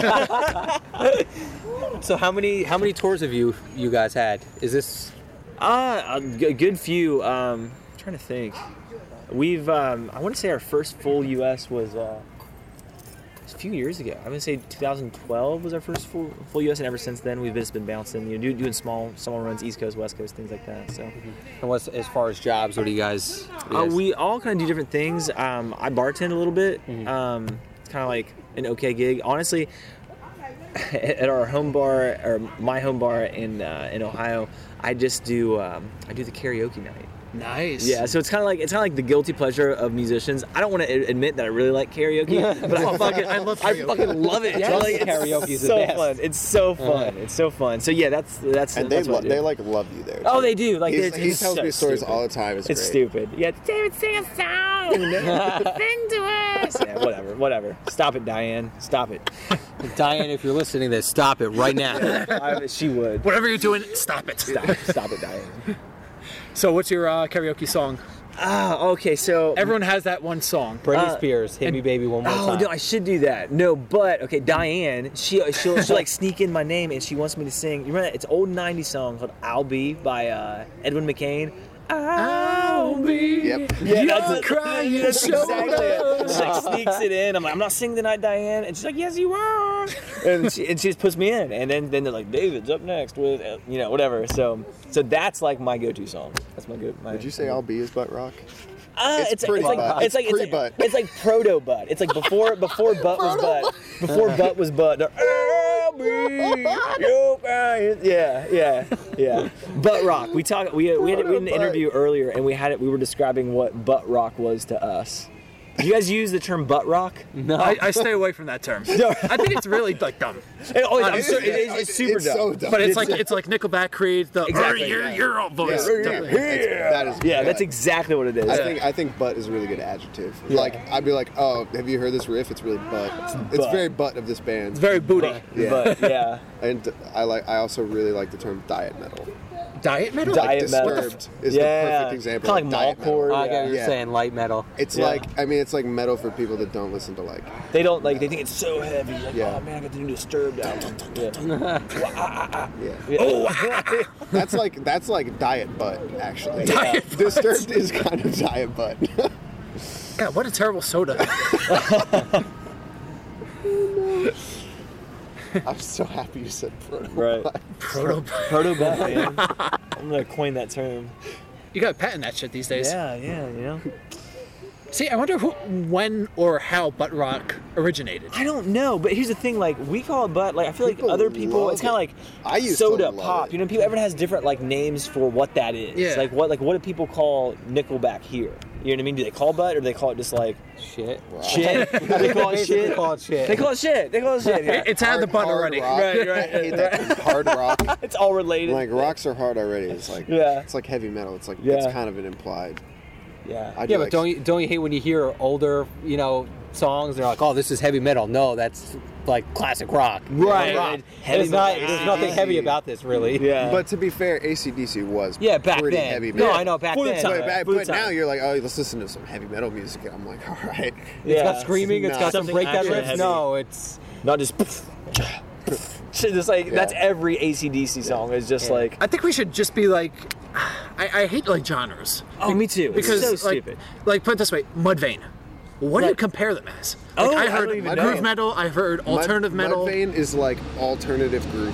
So how many tours have you guys had? Is this A good few. I'm trying to think. We've I want to say our first full U.S. was a few years ago. I would say 2012 was our first full U.S. and ever since then we've just been bouncing, doing small runs, East Coast, West Coast, things like that. So and what's as far as jobs? What do you guys? we all kind of do different things. I bartend a little bit. It's kind of like an okay gig. Honestly, at our home bar, or my home bar in Ohio, I just do I do the karaoke night. Nice. Yeah, so it's kind of like the guilty pleasure of musicians. I don't want to admit that I really like karaoke, but I fucking love it. Yes. Like, Karaoke's the so best. fun. It's so fun. It's so fun. So yeah, that's And that's what I do. they like love you there. Oh, too. they do. Like he it's tells so me stories stupid. all the time. It's It's great. stupid. Yeah, David, sing a song. Sing to us. Yeah, whatever. Stop it, Diane. Stop it. Diane, if you're listening to this, stop it right now. She would. Whatever you're doing, stop it. Stop it, Diane. So, what's your karaoke song? Okay, so Everyone has that one song. Britney Spears, "Hit Me Baby One More Oh Time." no, I should do that. No, but okay, Diane, she'll like sneak in my name and she wants me to sing. You remember that? It's an old '90s song called "I'll Be" by Edwin McCain. I'll be. Yep. Yeah, You're crying That's exactly shoulder. it. She like sneaks it in. I'm like, I'm not singing tonight, Diane. And she's like, yes, you are. And she just puts me in. And then they're like, David's up next with whatever. So that's like my go-to song. That's my go. Would you say "I'll Be" is butt rock? It's pretty butt. It's like Pre-butt. it's like proto butt. It's like before butt was butt. Before butt was butt. I'll be your guy. Yeah. Butt rock. We had an interview earlier, and we were describing what butt rock was to us. Do you guys use the term butt rock? No. I stay away from that term. I think it's really like dumb. It's super dumb. So dumb. But it's like Nickelback, Creed, the Exactly. your old voice. That is. Yeah, that's exactly what it is. I think butt is a really good adjective. Like I'd be like, oh, have you heard this riff? It's really butt. It's butt. very butt of this band. It's very booty. Yeah. But yeah. And I also really like the term diet metal. Diet metal? Diet metal. Disturbed is the perfect example. Kind of like diet metal. Malcore. I get what you're Yeah. saying, light metal. It's Yeah. like it's like metal for people that don't listen to like. They don't like. They think it's so heavy. Like, Yeah. oh man, I got the new Disturbed album. Yeah. Oh, That's like diet butt actually. Diet butt. Disturbed is kind of diet butt. God, what a terrible soda. I'm so happy you said proto. right. Proto. Proto butt, man. I'm gonna coin that term. You got to patent that shit these days. Yeah. See, I wonder when or how butt rock originated. I don't know, but here's the thing: like we call it butt. Like I feel like People other people, love it's kind of it. like I used to soda love pop. it. You know, people everyone has different like names for what that is. Yeah. Like what do people call Nickelback here? You know what I mean? Do they call butt or do they call it just like Shit. shit? They call it Basically shit. call it shit. They call it shit. Yeah. It's out of the butt Hard already. rock. Right. I hate that term, hard rock. It's all related. Like rocks are hard already. It's like it's like heavy metal. It's like it's kind of an implied. yeah. I do Yeah, but like, don't you hate when you hear older, songs? They're like, oh, this is heavy metal. No, that's like classic rock. Right. Rock. Heavy It's not. metal. There's nothing heavy about this, really. Yeah. But to be fair, AC/DC was Back pretty then. heavy No, metal. I know back For the then. time. But Full now time. you're like, oh, let's listen to some heavy metal music. And I'm like, all right. It's got Yeah. screaming. It's got some Something breakdown actually riffs. heavy. No, it's Not just. Just like that's every AC/DC song is just like. I think we should just be like, I hate like genres. Oh, me too. Because it's so stupid. like put it this way, Mudvayne. What do you Right. compare them as? Oh, Like, I I heard don't even groove know. metal. I heard alternative metal. Mudvayne is like alternative groove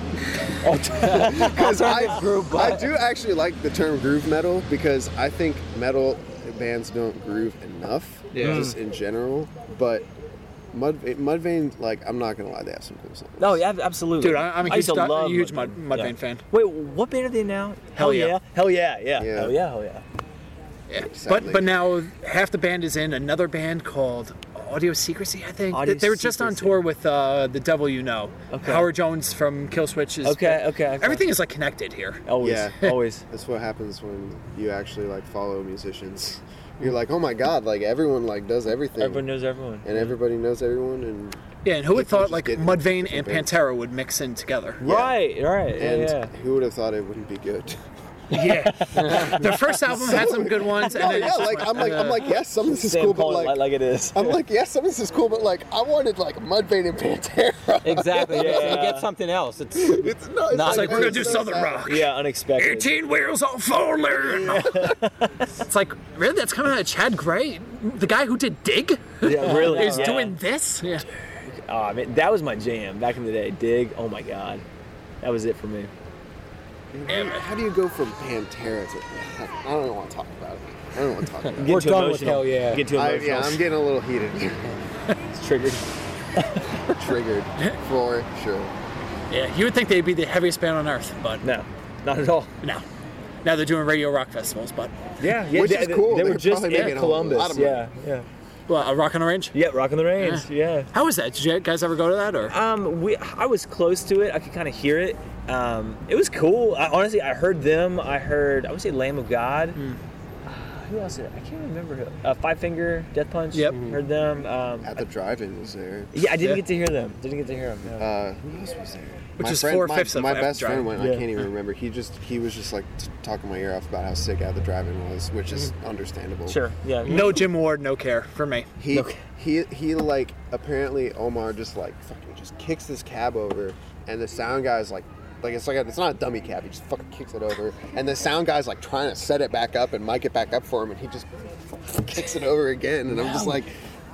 butt. Because I do actually like the term groove metal because I think metal bands don't groove enough, just in general. But Mudvayne, like, I'm not gonna lie, they have some cool songs. No, yeah, absolutely. Dude, I'm a I used to love huge Mudvayne. Mudvayne Yeah. fan. Wait, what band are they now? Hell yeah. Hell yeah. Yeah. Hell yeah. Yeah. Sadly. But now half the band is in another band called Audio Secrecy, I think. Audio They were just on Secrecy. tour with The Devil You Know. Okay. Howard Jones from Killswitch is. Okay. Everything is like connected here. Always. Yeah. Always. That's what happens when you actually like follow musicians. You're like, oh my god, like everyone like does everything, Everyone knows everyone. and everybody knows everyone, and Yeah, and who would People thought just like get Mudvayne and different bands. Pantera would mix in together? Right. and Yeah. who would have thought it wouldn't be good? Yeah. Their first album had some good ones, and No, then yeah, it's just like I'm like yes, some of this is Sam cool, but calling it like like it is. I'm like yes, some of this is cool, but like I wanted like Mudvayne and Pantera. exactly. Yeah. You get something else. It's It's no, it's Not like we're gonna do so Southern sad. rock. Yeah, unexpected. 18 wheels on falling. It's like, really? That's coming out of Chad Gray? The guy who did Dig Yeah, really. is Yeah. doing this? Yeah. Oh, man, that was my jam back in the day. Dig. Oh my god, that was it for me. How do you go from Pantera to? I don't want to talk about it. I don't want to talk about it. Get We're too done with emotional. Hell Yeah. Get too emotional. Yeah, I'm getting a little heated. It's triggered. triggered for sure. Yeah, you would think they'd be the heaviest band on earth, but No, not at all. no. Now they're doing radio rock festivals, but Yeah, Which is cool. They were They're just probably in making a lot Columbus. of Yeah, money. yeah. well, Rock on the Range. Yeah, Rockin' the Range. Yeah. How was that? Did you guys ever go to that or? I was close to it. I could kind of hear it. It was cool. Honestly, I heard them. I would say Lamb of God. Who else? I can't remember. Five Finger Death Punch. Yep. Heard them. At the drive-in was there. Yeah, I didn't Yeah. get to hear them. Yeah. Who else was there? Which My is friend- 4/5 of my At the best friend Drive-In. went. Yeah. I can't even remember. He was just like talking my ear off about how sick At the Drive-In was, which is understandable. Sure. Yeah. No Jim Ward, no care for me. He like apparently Omar just like fucking just kicks this cab over, and the sound guy's like it's not a dummy cab. He just fucking kicks it over, and the sound guy's like trying to set it back up and mic it back up for him, and he just kicks it over again, and I'm just like,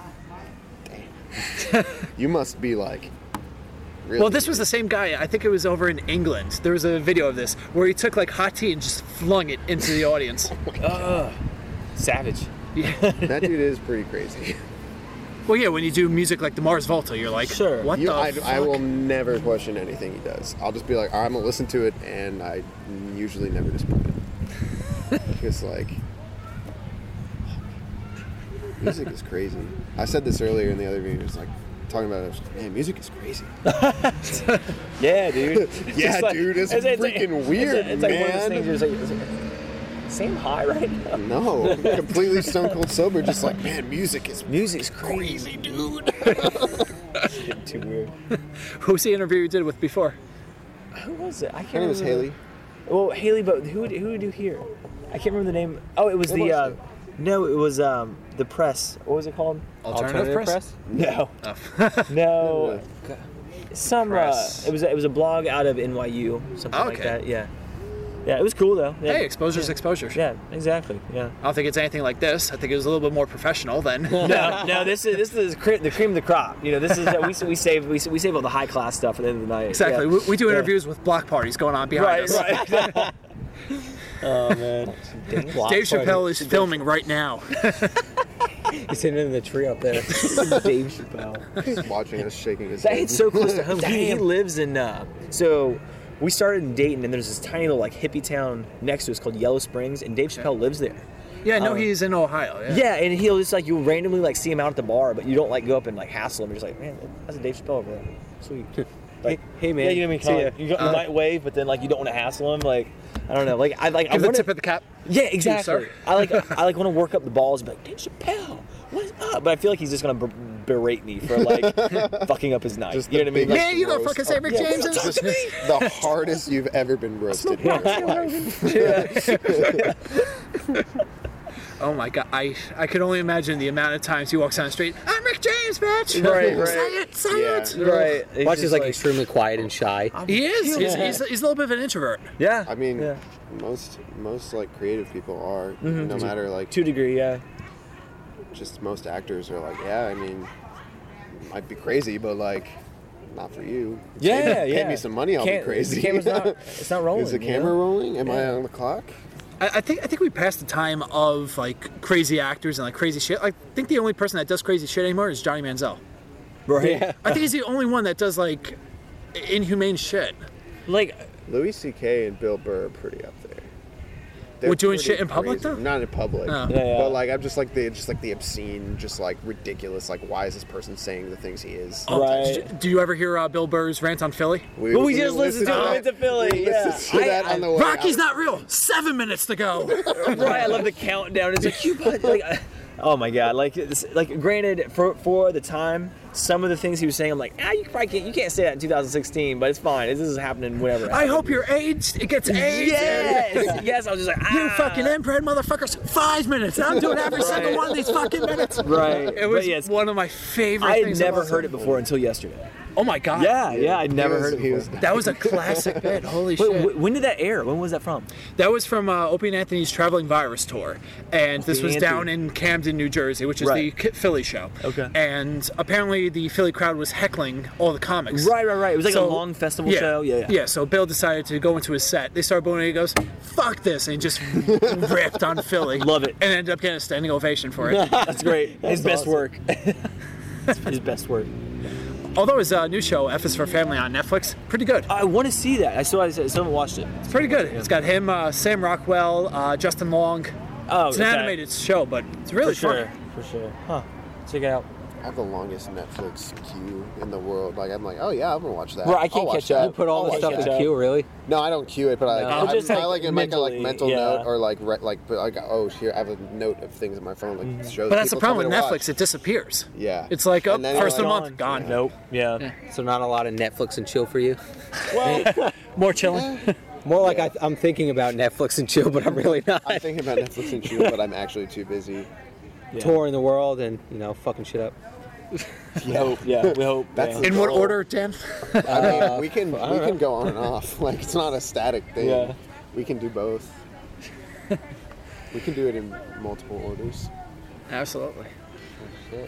damn, you must be like. Really Well, this was the same guy. I think it was over in England. There was a video of this where he took like hot tea and just flung it into the audience. Savage. That dude is pretty crazy. Well, yeah, when you do music like the Mars Volta, you're like, Sure. what the fuck? I will never question anything he does. I'll just be like, I'm gonna listen to it, and I usually never disappoint. It's like music is crazy. I said this earlier in the other video. It's like talking about it. Man, music is crazy. Yeah, dude. Yeah, It's like- dude, it's like- freaking weird, it's like one of those man. things. You're just like, same high right now. No, completely stone cold sober. Just like, man, music's crazy, dude. Too weird. Who's the interview you did with before? Who was it? I can't Her name was remember. Haley. Well, Haley, but who did you hear? I can't remember the name. Oh, it was What the. was it? No, it was the press. What was it called? Alternative press? No, Oh. no. Some. Press. It was a blog out of NYU, something like Okay. that. Yeah. Yeah, it was cool though. Yeah. Hey, exposure's exposure. Yeah, exactly. Yeah. I don't think it's anything like this. I think it was a little bit more professional than. No. This is the cream of the crop. You know, this is we save all the high class stuff at the end of the night. Exactly. Yeah. We do Yeah. interviews with block parties going on behind Right, us. right. Oh man. Dave Chappelle is filming right now. He's sitting in the tree up there. Dave Chappelle. He's watching us shaking his That head. hits so close to home. He lives in. So we started in Dayton, and there's this tiny little like hippie town next to us called Yellow Springs, and Dave Chappelle lives there. Yeah, no, he's in Ohio. Yeah. Yeah, and he'll just like you'll randomly like see him out at the bar, but you don't like go up and like hassle him. You're just like, man, that's a Dave Chappelle over there. Sweet. Like, hey man, Yeah, you know what I mean? you might wave, but then like you don't want to hassle him. Like, I don't know. Like I Give the wanna- tip of the cap. Yeah, exactly. sir. I like want to work up the balls and be like, Dave Chappelle, what's up? But I feel like he's just gonna berate me for like fucking up his night. Just You know the what I mean? biggest Man, you gonna roast. fucking say Rick Yeah. James? Talk to me. The hardest you've ever been roasted in your life. Oh my god, I could only imagine the amount of times he walks down the street. I'm Rick James, bitch. Right, right. Say it. Yeah. Right. He's Watch is just like extremely quiet and shy. He is. He's a little bit of an introvert. Yeah. I mean, Yeah. most like creative people are. No matter like To a degree, yeah. just most actors are like, yeah. I mean, it might be crazy, but like, not for you. Yeah, Pay me some money, I'll be crazy. The camera's it's not rolling. Is the you camera know? rolling? Am I on the clock? I think we passed the time of like crazy actors and like crazy shit. I think the only person that does crazy shit anymore is Johnny Manziel. Right. I think he's the only one that does like inhumane shit. Like, Louis C.K. and Bill Burr are pretty up there. What, doing pretty shit in public, crazy. though? Not in public. Oh. Yeah. But like, I'm just like the obscene, just like ridiculous. Like, why is this person saying the things he is? Oh, Right. Do you ever hear Bill Burr's rant on Philly? we just listened to that. him to Philly. We Yeah. listened to that on the way Rocky's out. not real. 7 minutes to go. Right. I love the countdown. It's like, oh my god. Like, granted, for the time, some of the things he was saying, I'm like, you can't say that in 2016, but it's fine. This is happening whenever. I hope you're AIDS. It gets AIDS. Yes. I was just like, You fucking inbred motherfuckers. 5 minutes. I'm doing every single one of these fucking minutes. Right. It was But yes, one of my favorite I had things. never about heard it before until yesterday. Oh my god. Yeah. I'd never heard it He before. was That was a classic bit. Holy Wait, shit. when did that air? When was that from? That was from Opie and Anthony's Traveling Virus Tour. And this was Anthony. down in Camden, New Jersey, which is Right. the Philly show. Okay. And apparently the Philly crowd was heckling all the comics. Right. It was like So- a long festival show. Yeah. Yeah, so Bill decided to go into his set. They started booing it. He goes, fuck this. And he just ripped on Philly. Love it. And ended up getting a standing ovation for it. That's great. His best work. His best work. although his new show F is for Family on Netflix, pretty good. I want to see that. I still haven't watched it. It's pretty good. It's got him, Sam Rockwell, Justin Long. Oh, It's an animated show, but it's really fun. For sure. Huh. Check it out. I have the longest Netflix queue in the world. Like I'm like, oh yeah, I'm gonna watch that. Bro, I I'll can't watch catch that. up. You put all I'll the stuff catch in up. queue, really? No, I don't queue it, but No. I Just, like make a like mentally, mental yeah. note or like but like oh here I have a note of things on my phone like shows. But that's the people problem tell with me to Netflix; it disappears. watch. Yeah, It's like, oh, And then you're first of the like, month, gone. Nope. Yeah. So not a lot of Netflix and chill for you? More chilling. More like I'm thinking about Netflix and chill, but I'm really not. I'm thinking about Netflix and chill, but I'm actually too busy. Touring the world and, fucking shit up. We hope. Yeah. We hope. That's yeah. In what goal. order, Dan? I mean, we can go on and off. Like it's not a static thing. Yeah. We can do both. We can do it in multiple orders. Absolutely. Shit.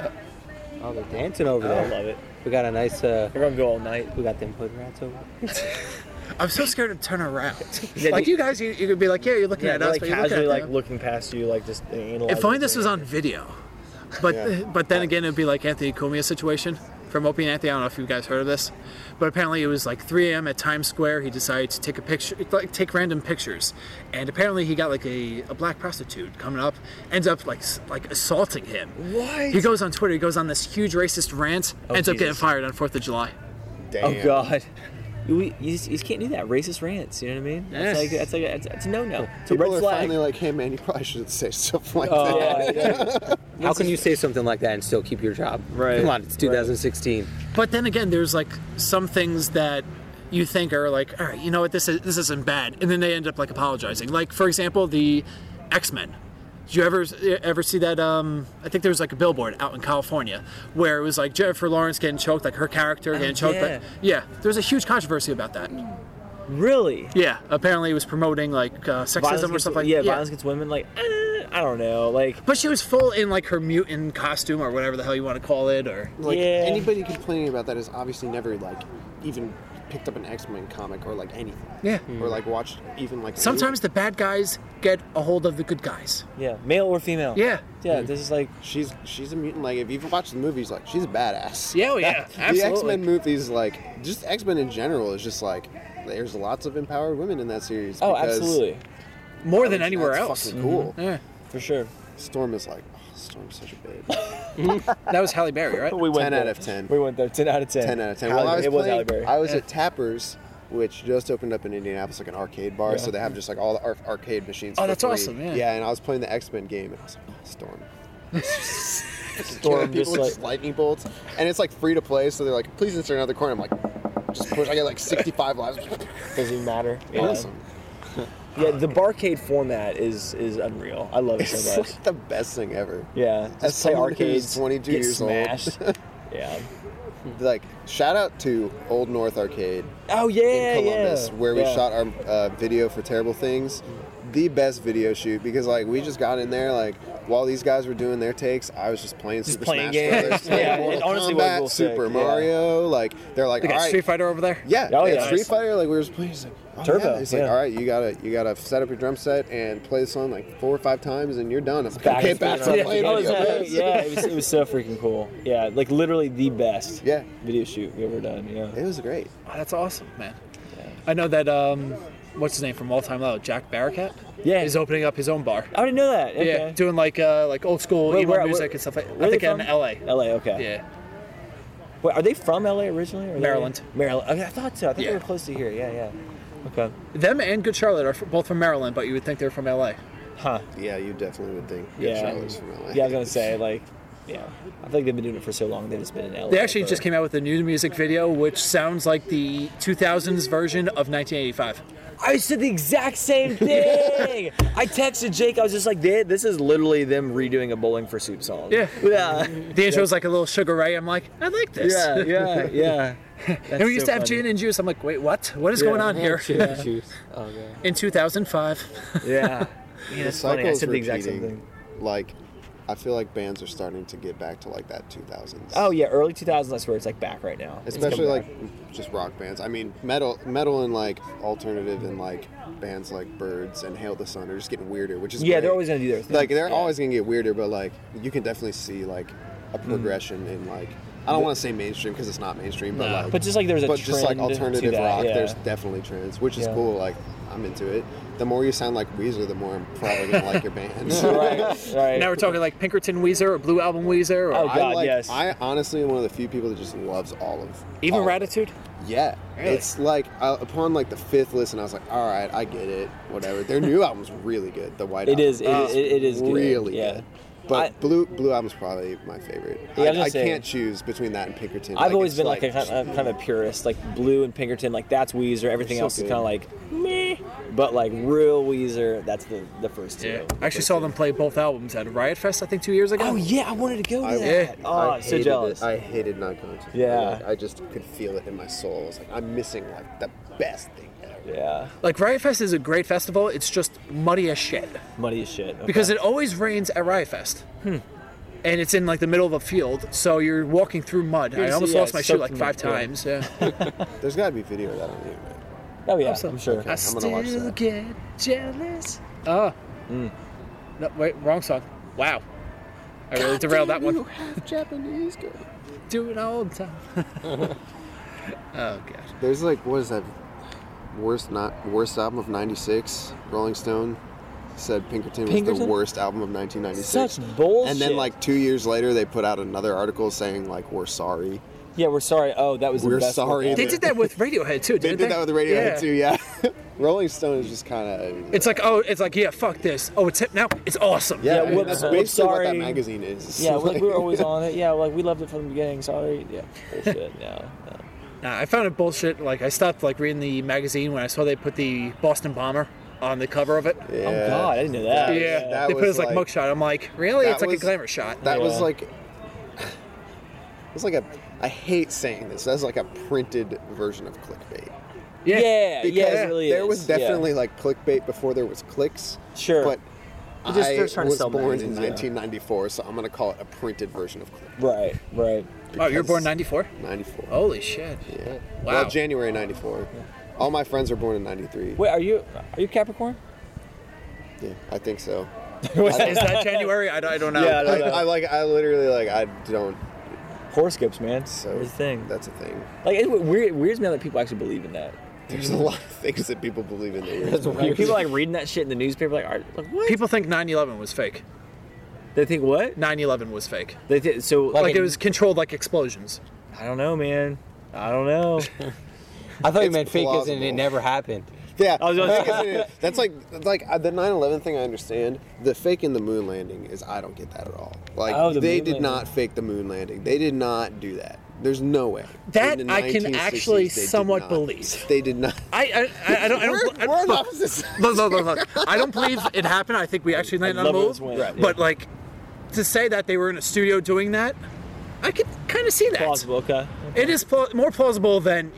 Oh, they're dancing over I there. love it. We got a nice, We're gonna go all night. we got them hood rats over there. I'm so scared to turn around. Yeah, Like they- you guys, you could be like, yeah, you're looking Yeah, at they're us, like but you're looking casually at like them. looking past you, like just analyzing. If only this was on video. But Yeah. but then again, it'd be like Anthony Cumia's situation from Opie and Anthony. I don't know if you guys heard of this, but apparently it was like 3 a.m. at Times Square. He decided to take a picture, like take random pictures, and apparently he got like a black prostitute coming up, ends up like assaulting him. What? He goes on Twitter. He goes on this huge racist rant. Ends up getting Jesus. fired on 4th of July. Damn. Oh God. You can't do that. Racist rants. You know what I mean? That's a no-no. It's a People red are flag. finally like, hey man, you probably shouldn't say stuff like Oh, that. yeah. How can you say something like that and still keep your job? Right. Come on, it's 2016. But then again, there's like some things that you think are like, all right, you know what, this isn't bad, and then they end up like apologizing. Like for example, the X-Men. Did you ever see that? I think there was like a billboard out in California where it was like Jennifer Lawrence getting choked, like her character getting choked. yeah. Yeah, there was a huge controversy about that. Really? Yeah, apparently it was promoting like sexism or stuff like that. violence against women. Like, I don't know. Like, But she was full in like her mutant costume or whatever the hell you want to call it, or Like Yeah. anybody complaining about that has obviously never like even picked up an X-Men comic or like anything. yeah. Or like watched even like a Sometimes the bad guys get a hold of the good guys. yeah, male or female. Yeah. Yeah. This is like. movie. She's a mutant. Like if you've watched the movies, like she's a badass. Yeah, yeah, The absolutely. X-Men movies, like just X-Men in general, is just like there's lots of empowered women in that series. Oh, because absolutely. More than anywhere that's else. Fucking cool. Yeah. For sure. Storm is like, Storm's such a babe. That was Halle Berry, right? We went 10 there. out of 10. We went there. 10 out of 10. 10 out of 10. Halle- Well, it was Halle Berry. I was at Tappers, which just opened up in Indianapolis, like an arcade bar. Yeah. So they have just like all the arcade machines. Oh, for that's free. awesome, yeah. Yeah, and I was playing the X-Men game, and I was like, oh, Storm. Storm People just with like. just lightning bolts, and it's like free to play. So they're like, please insert another corner. I'm like, just push. I get like 65 lives. Doesn't even matter. Yeah. Awesome. Yeah, the barcade format is unreal. I love it It's so much. like the best thing ever. Yeah, As just play someone who's arcades. 22 get years old. smashed. Yeah. Like, shout out to Old North Arcade Oh yeah, in Columbus, yeah. where we Yeah. shot our video for Terrible Things. The best video shoot, because like we just got in there, like while these guys were doing their takes, I was just playing Super playing Smash games. Brothers, Yeah, Mortal it honestly was Kombat, real sick, Super yeah. Mario. Like they're like, They all got right, Street Fighter over there. yeah, Oh, and yeah. Street Fighter. Like we were playing, he's like, oh, Turbo, Yeah. He's like, yeah. all right, you gotta set up your drum set and play the song like 4 or 5 times, and you're done. I'm like, Back okay, and back forth. to playing Oh, video yeah, games. yeah, it was so freaking cool. Yeah, like literally the best Yeah, video shoot we ever done. Yeah. it was great. Oh, that's awesome, man. I know that what's his name from All Time Low, Jack Barracat. Yeah. Is opening up his own bar. I didn't know that. Okay. Yeah, doing like old school Where- emo where- music where- and stuff like. where I are think they in from? L.A. LA. Okay. Yeah. Wait, are they from LA originally? Or are they- Maryland. Maryland. Okay, I thought so. I think Yeah. they were close to here. Yeah, yeah. Okay. Them and Good Charlotte are both from Maryland, but you would think they're from L.A. Huh. Yeah, you definitely would think. Yeah. Charlotte's from LA. Yeah, I was gonna say like, yeah. I feel like they've been doing it for so long. They've just been in LA. They actually just came out with a new music video, which sounds like the 2000s version of 1985. I said the exact same thing. I texted Jake. I was just like, "This is literally them redoing a Bowling for Soup song." Yeah. Yeah. The intro was like a little Sugar Ray. I'm like, I like this. Yeah. Yeah. Yeah. And we used to have gin and juice. I'm like, wait, what? What is going on here? Juice. Oh, God. In 2005. Yeah. Yeah, The that's funny. I cycle's said the exact same repeating. thing. Like, I feel like bands are starting to get back to like that 2000s. Oh yeah, early 2000s. That's where it's like back right now. It's Especially coming like back. just rock bands. I mean, metal and like alternative and like bands like Birds and Hail the Sun are just getting weirder, which is Yeah, great. they're always gonna do their thing. like they're Yeah. always gonna get weirder, but like you can definitely see like a progression in like I don't want to say mainstream because it's not mainstream, but like, But just like there's a but just like trend alternative to that, rock, yeah. there's definitely trends, which is Yeah. cool. Like, I'm into it. The more you sound like Weezer, the more I'm probably gonna like your band. right. Now we're talking like Pinkerton Weezer or Blue Album Weezer or Oh, God, I yes. I honestly am one of the few people that just loves all of. even all of it. Ratitude. Yeah, Really? it's like upon like the 5th listen, I was like, all right, I get it, whatever. Their new album's really good. The White It Album. is. It is good. really yeah. good. But Blue Album's probably my favorite. Yeah, I was I gonna say- can't choose between that and Pinkerton. I've always it's been like a kind of purist, like Blue and Pinkerton, like that's Weezer. Everything So else is good. kind of like meh. But like real Weezer, that's the first two. Yeah. I actually saw them play both albums at Riot Fest, I think 2 years ago. Oh yeah, I wanted to go to I- that. Oh, I I'm so hated jealous. it. I hated not going to. Yeah. Like, I just could feel it in my soul. I was like, I'm missing like the best thing ever. Yeah, Like Riot Fest is a great festival. It's just muddy as shit muddy as shit. Okay. because it always rains at Riot Fest. And it's in like the middle of a field, so you're walking through mud. I almost lost my shoe like 5 times. Yeah. There's got to be video of that on the internet. Oh yeah, I'm sure. Okay. I'm gonna watch that. get jealous. Oh. No, wait, wrong song. Wow. I really derailed that one. Japanese girl. Do it all the time. Oh god. There's like, what is that? Worst album of '96. Rolling Stone said Pinkerton was the Pinkerton? worst album of 1996. Such bullshit. And then like 2 years later, they put out another article saying like, we're sorry. Yeah, we're sorry. Oh, that was the We're best sorry. one They ever. did that with Radiohead too, They didn't did that with the Radiohead Yeah. too, yeah. Rolling Stone is just kind of. It's like, yeah, fuck this. Oh, it's hip now. It's awesome. Yeah, whoops, that's whoops, basically what that sorry. magazine is. Yeah, like we were always on it. Yeah, like we loved it from the beginning. Sorry. Yeah, bullshit. No. Nah, I found it bullshit. Like I stopped like reading the magazine when I saw they put the Boston Bomber on the cover of it. Yeah. Oh God, I didn't know that. Yeah, that they put it was as like like- mugshot. I'm like, really? that It's like was- a glamour shot. That was Yeah. like. It was like a. I hate saying this. That's like a printed version of clickbait. Yeah, Because it really there is. was definitely like clickbait before there was clicks. Sure. But they're trying to was sell born in magazines, yeah. 1994, so I'm gonna call it a printed version of click. Right. Oh, you were born because- '94. 94. Holy shit! Yeah. Wow. Well, January '94. All my friends are born in '93. Wait, are you Capricorn? Yeah, I think so. Is that January? I don't know. Yeah, I don't know. I literally like I don't. Horoscopes, man. So That's the thing. That's a thing. Like it weirds me that people actually believe in that. There's a lot of things that people believe in. That are Like, people like reading that shit in the newspaper, like what? People think 9/11 was fake. They think what? 9/11 was fake. They so Like it was controlled like explosions. I don't know, man. I don't know. I thought you It's meant fake as in it plausible. never happened. Yeah, I was gonna say- that's like the 9/11 thing. I understand. The faking the moon landing is I don't get that at all. Like Oh, the they moon did landing. not fake the moon landing. They did not do that. There's no way. That In the I can 1960s, actually they did somewhat not. believe. They did not. I don't. We're on opposite sides. Look. I don't believe it happened. I think we actually landed on the love moon. when it's went, But like, to say that they were in a studio doing that, I could kind of see that. Plausible, okay. It is more plausible than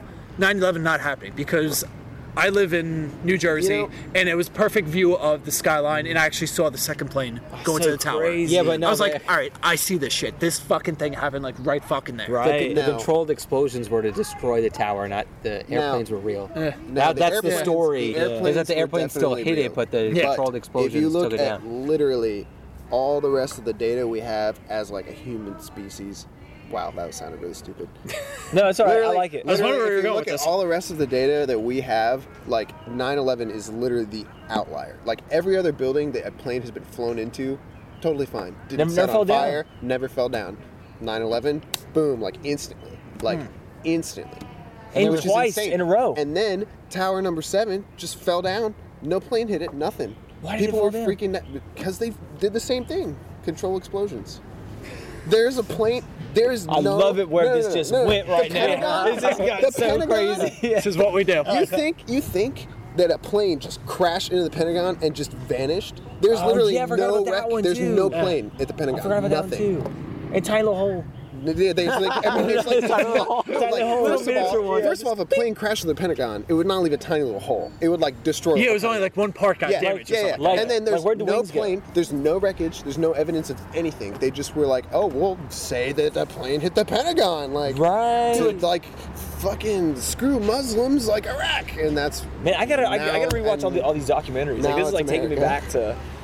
9/11 not happening because I live in New Jersey You know- and it was perfect view of the skyline and I actually saw the second plane going so to the tower. crazy. Yeah, but no, I was but- like, all right, I see this shit. This fucking thing happened like right fucking there. Right. The Now- controlled explosions were to destroy the tower, not the airplanes were real. Now, That's the airplanes- story. the Is airplanes that the were airplane still definitely hit real. it, but the Yeah. controlled explosions If you look took it at down. literally all the rest of the data we have as like a human species. Wow, that sounded really stupid. No, it's all right. I Literally- like it. I was wondering literally, where you were if you going look with at this. all the rest of the data that we have, like 9/11 is literally the outlier. Like every other building that a plane has been flown into, totally fine. Didn't Never set fell on down. fire, never fell down. 9/11, boom, like instantly, instantly. And which is twice insane. in a row. And then Tower Number 7 just fell down. No plane hit it. Nothing. Why did it People fall were down? freaking because they did the same thing. Control explosions. There's a plane. There's I no. love it where no, this no, just no, no. went The right now. Pentagon- This just got the so Pentagon- crazy. This is what we do. You think that a plane just crashed into the Pentagon and just vanished? There's Oh, literally yeah, I forgot no about that one, There's too. no plane at the I Pentagon. forgot about Nothing. that one too. A tiny little hole. There's like, I mean, there's like, Tiny little hole. Tiny little hole, first, of miniature all, one. first of all, if a plane crashed in the Pentagon, it would not leave a tiny little hole. It would like destroy. Yeah, the it was only Pentagon. like one part got damaged or yeah. something. Like- and then there's like, where'd the no wings go? plane. There's no wreckage. There's no evidence of anything. They just were like, oh, we'll say that the plane hit the Pentagon, like Right. to, like fucking screw Muslims like Iraq, and that's Man, I gotta now- rewatch all these documentaries. Like now this is it's like taking me America. back to.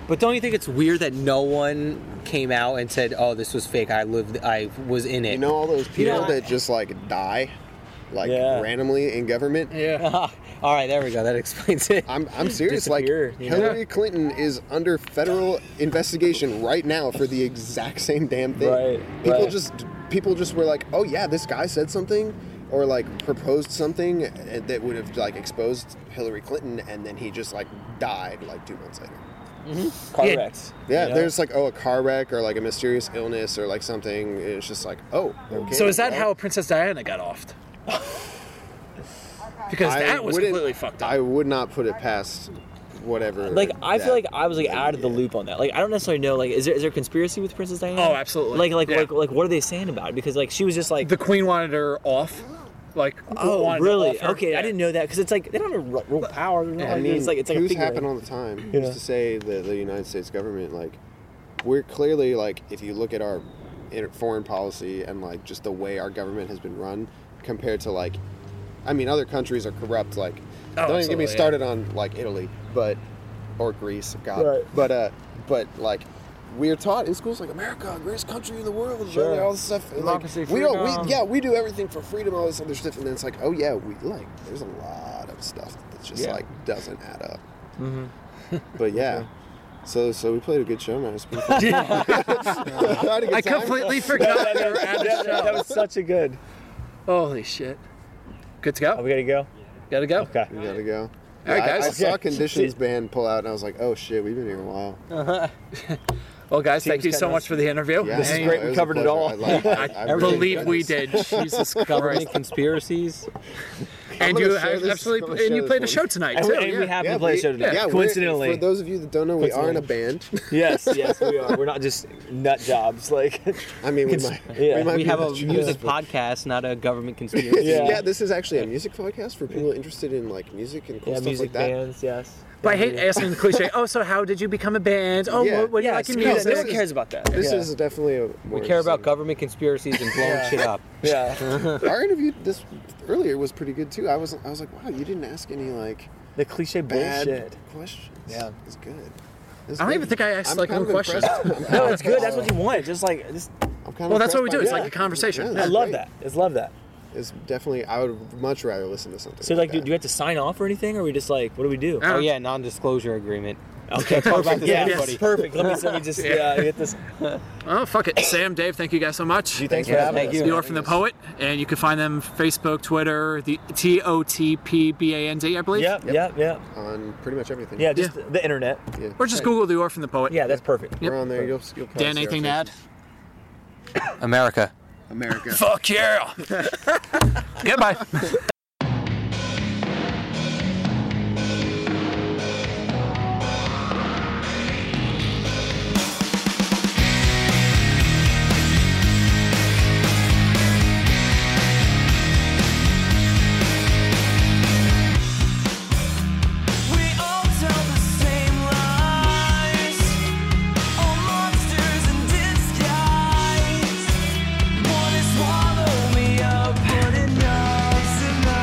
But don't you think it's weird that no one came out and said, "Oh, this was fake. I was in it." You know all those people Yeah. that just like die, like Yeah. randomly in government. Yeah. All right, there we go. That explains it. I'm serious. Like Disappear, you know? Hillary Clinton is under federal investigation right now for the exact same damn thing. Right, People right. just were like, oh yeah, this guy said something or like proposed something that would have like exposed Hillary Clinton, and then he just like died like 2 months later. Car Yeah. wrecks. Yeah, you know? there's like a car wreck or like a mysterious illness or like something. It's just like okay. So is that well, how Princess Diana got offed? Because I that was wouldn't- completely fucked up. I would not put it past whatever. Like I feel that- like I was like out of the loop on that. Like I don't necessarily know. Like is there a conspiracy with Princess Diana? Oh, absolutely. Like Yeah. like what are they saying about it? Because like she was just like. The Queen wanted her off. Like, Oh wanted to really? off her. Okay, Yeah. I didn't know that because it's like they don't have real power. You know? Yeah, I mean, it's like a coups figure. happen all the time. Yeah. Who's to say that the United States government, like, we're clearly like, if you look at our foreign policy and like just the way our government has been run compared to like, I mean, other countries are corrupt. Like, Oh, don't even get me absolutely, started on like Italy, or Greece, God. Right. But like. We are taught in schools like America, greatest country in the world, Sure. all this stuff. and, Democracy, like, we don't, freedom. we do everything for freedom, all this other stuff, and then it's like, oh yeah, we like. There's a lot of stuff that just Yeah. like doesn't add up. But yeah, so we played a good show, man. It's been fun. I had a good I time. completely forgot they were at the that show. was such a good. Holy shit. Good to Oh, go? we gotta go. Gotta go? Okay. We gotta go. All right, I guys. saw Conditions band pull out, and I was like, oh shit, we've been here a while. Well, guys, thank you Team's so cutting much us. for the interview. Yeah, This is And great. it was a covered it pleasure. all. I like- I really believe enjoyed we this. did. Jesus Government Christ. conspiracies. And gonna you share have this- I'm absolutely, gonna and share you this played a one. show tonight, And too. we Yeah. happen to play a show tonight. Yeah, coincidentally. for those of you that don't know, we are in a band. Yes, we are. We're not just nut jobs. Like, I mean, we might. Yeah. might We be have a the music but- podcast, not a government conspiracy. Yeah. This is actually a music podcast for people interested in like music and cool yeah, stuff music like that. bands. Yes. But I hate asking the cliche, oh, so how did you become a band? Oh, Yeah. what do you like in no music? one cares about that. This yeah. is definitely a. We care about government conspiracies and blowing shit up. Yeah. Our interview this earlier was pretty good too. I was like, wow, you didn't ask any like The cliche bad bullshit. questions. Yeah. It's good. It's I don't good. even think I asked, I'm like, kind one of question. impressed. No, it's good. That's what you want. Just I'm kind Well, of that's what we do. impressed It's by like a that. conversation. Yeah, I it's love great. that. I love that. It's definitely. I would much rather listen to something. So like, do that. you have to sign off or anything, or are we just like, what do we do? I Oh don't- yeah, non-disclosure agreement. Okay, about perfect. this, Yeah, everybody. perfect. Let me just get this. Oh, fuck it. Sam, Dave, thank you guys so much. Thanks for Yeah, having thank us. you. The Orphan the Poet, and you can find them Facebook, Twitter, the TOTPBAND, I believe. Yep. on pretty much everything. Yeah, just the internet. Yeah. Or just Google the Orphan the Poet. Yeah, that's perfect. We're on there. You'll probably Dan, see our anything to add? faces. America. America. Fuck yeah. Goodbye. We all tell the same lies, all monsters in disguise. Wanna swallow me up, but enough's enough.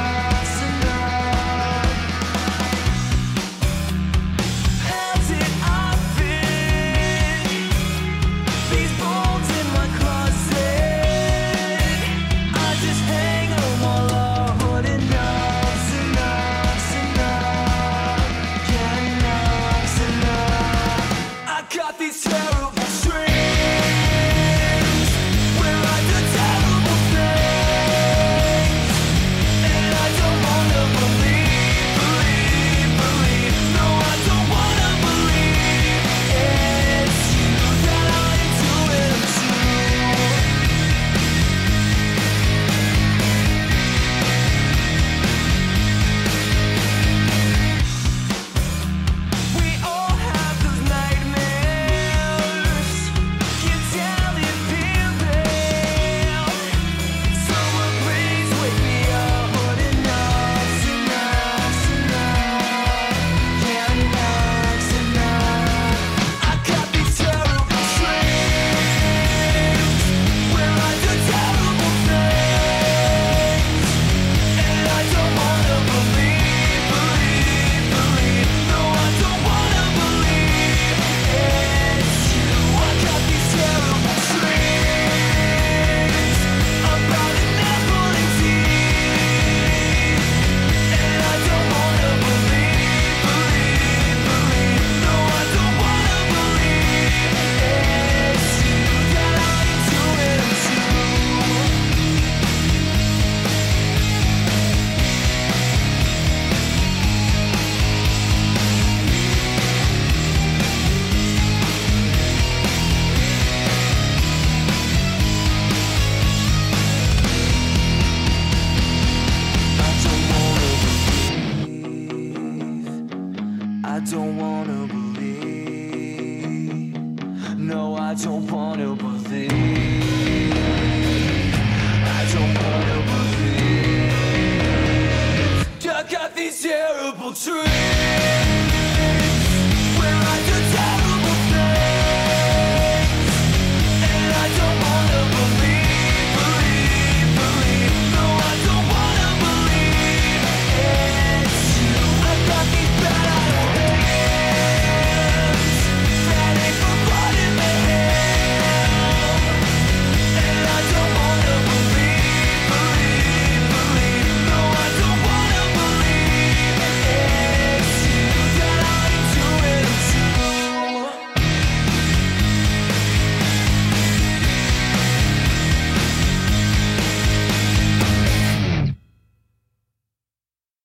wanna believe. No, I don't wanna believe. I don't wanna believe. I got these terrible dreams.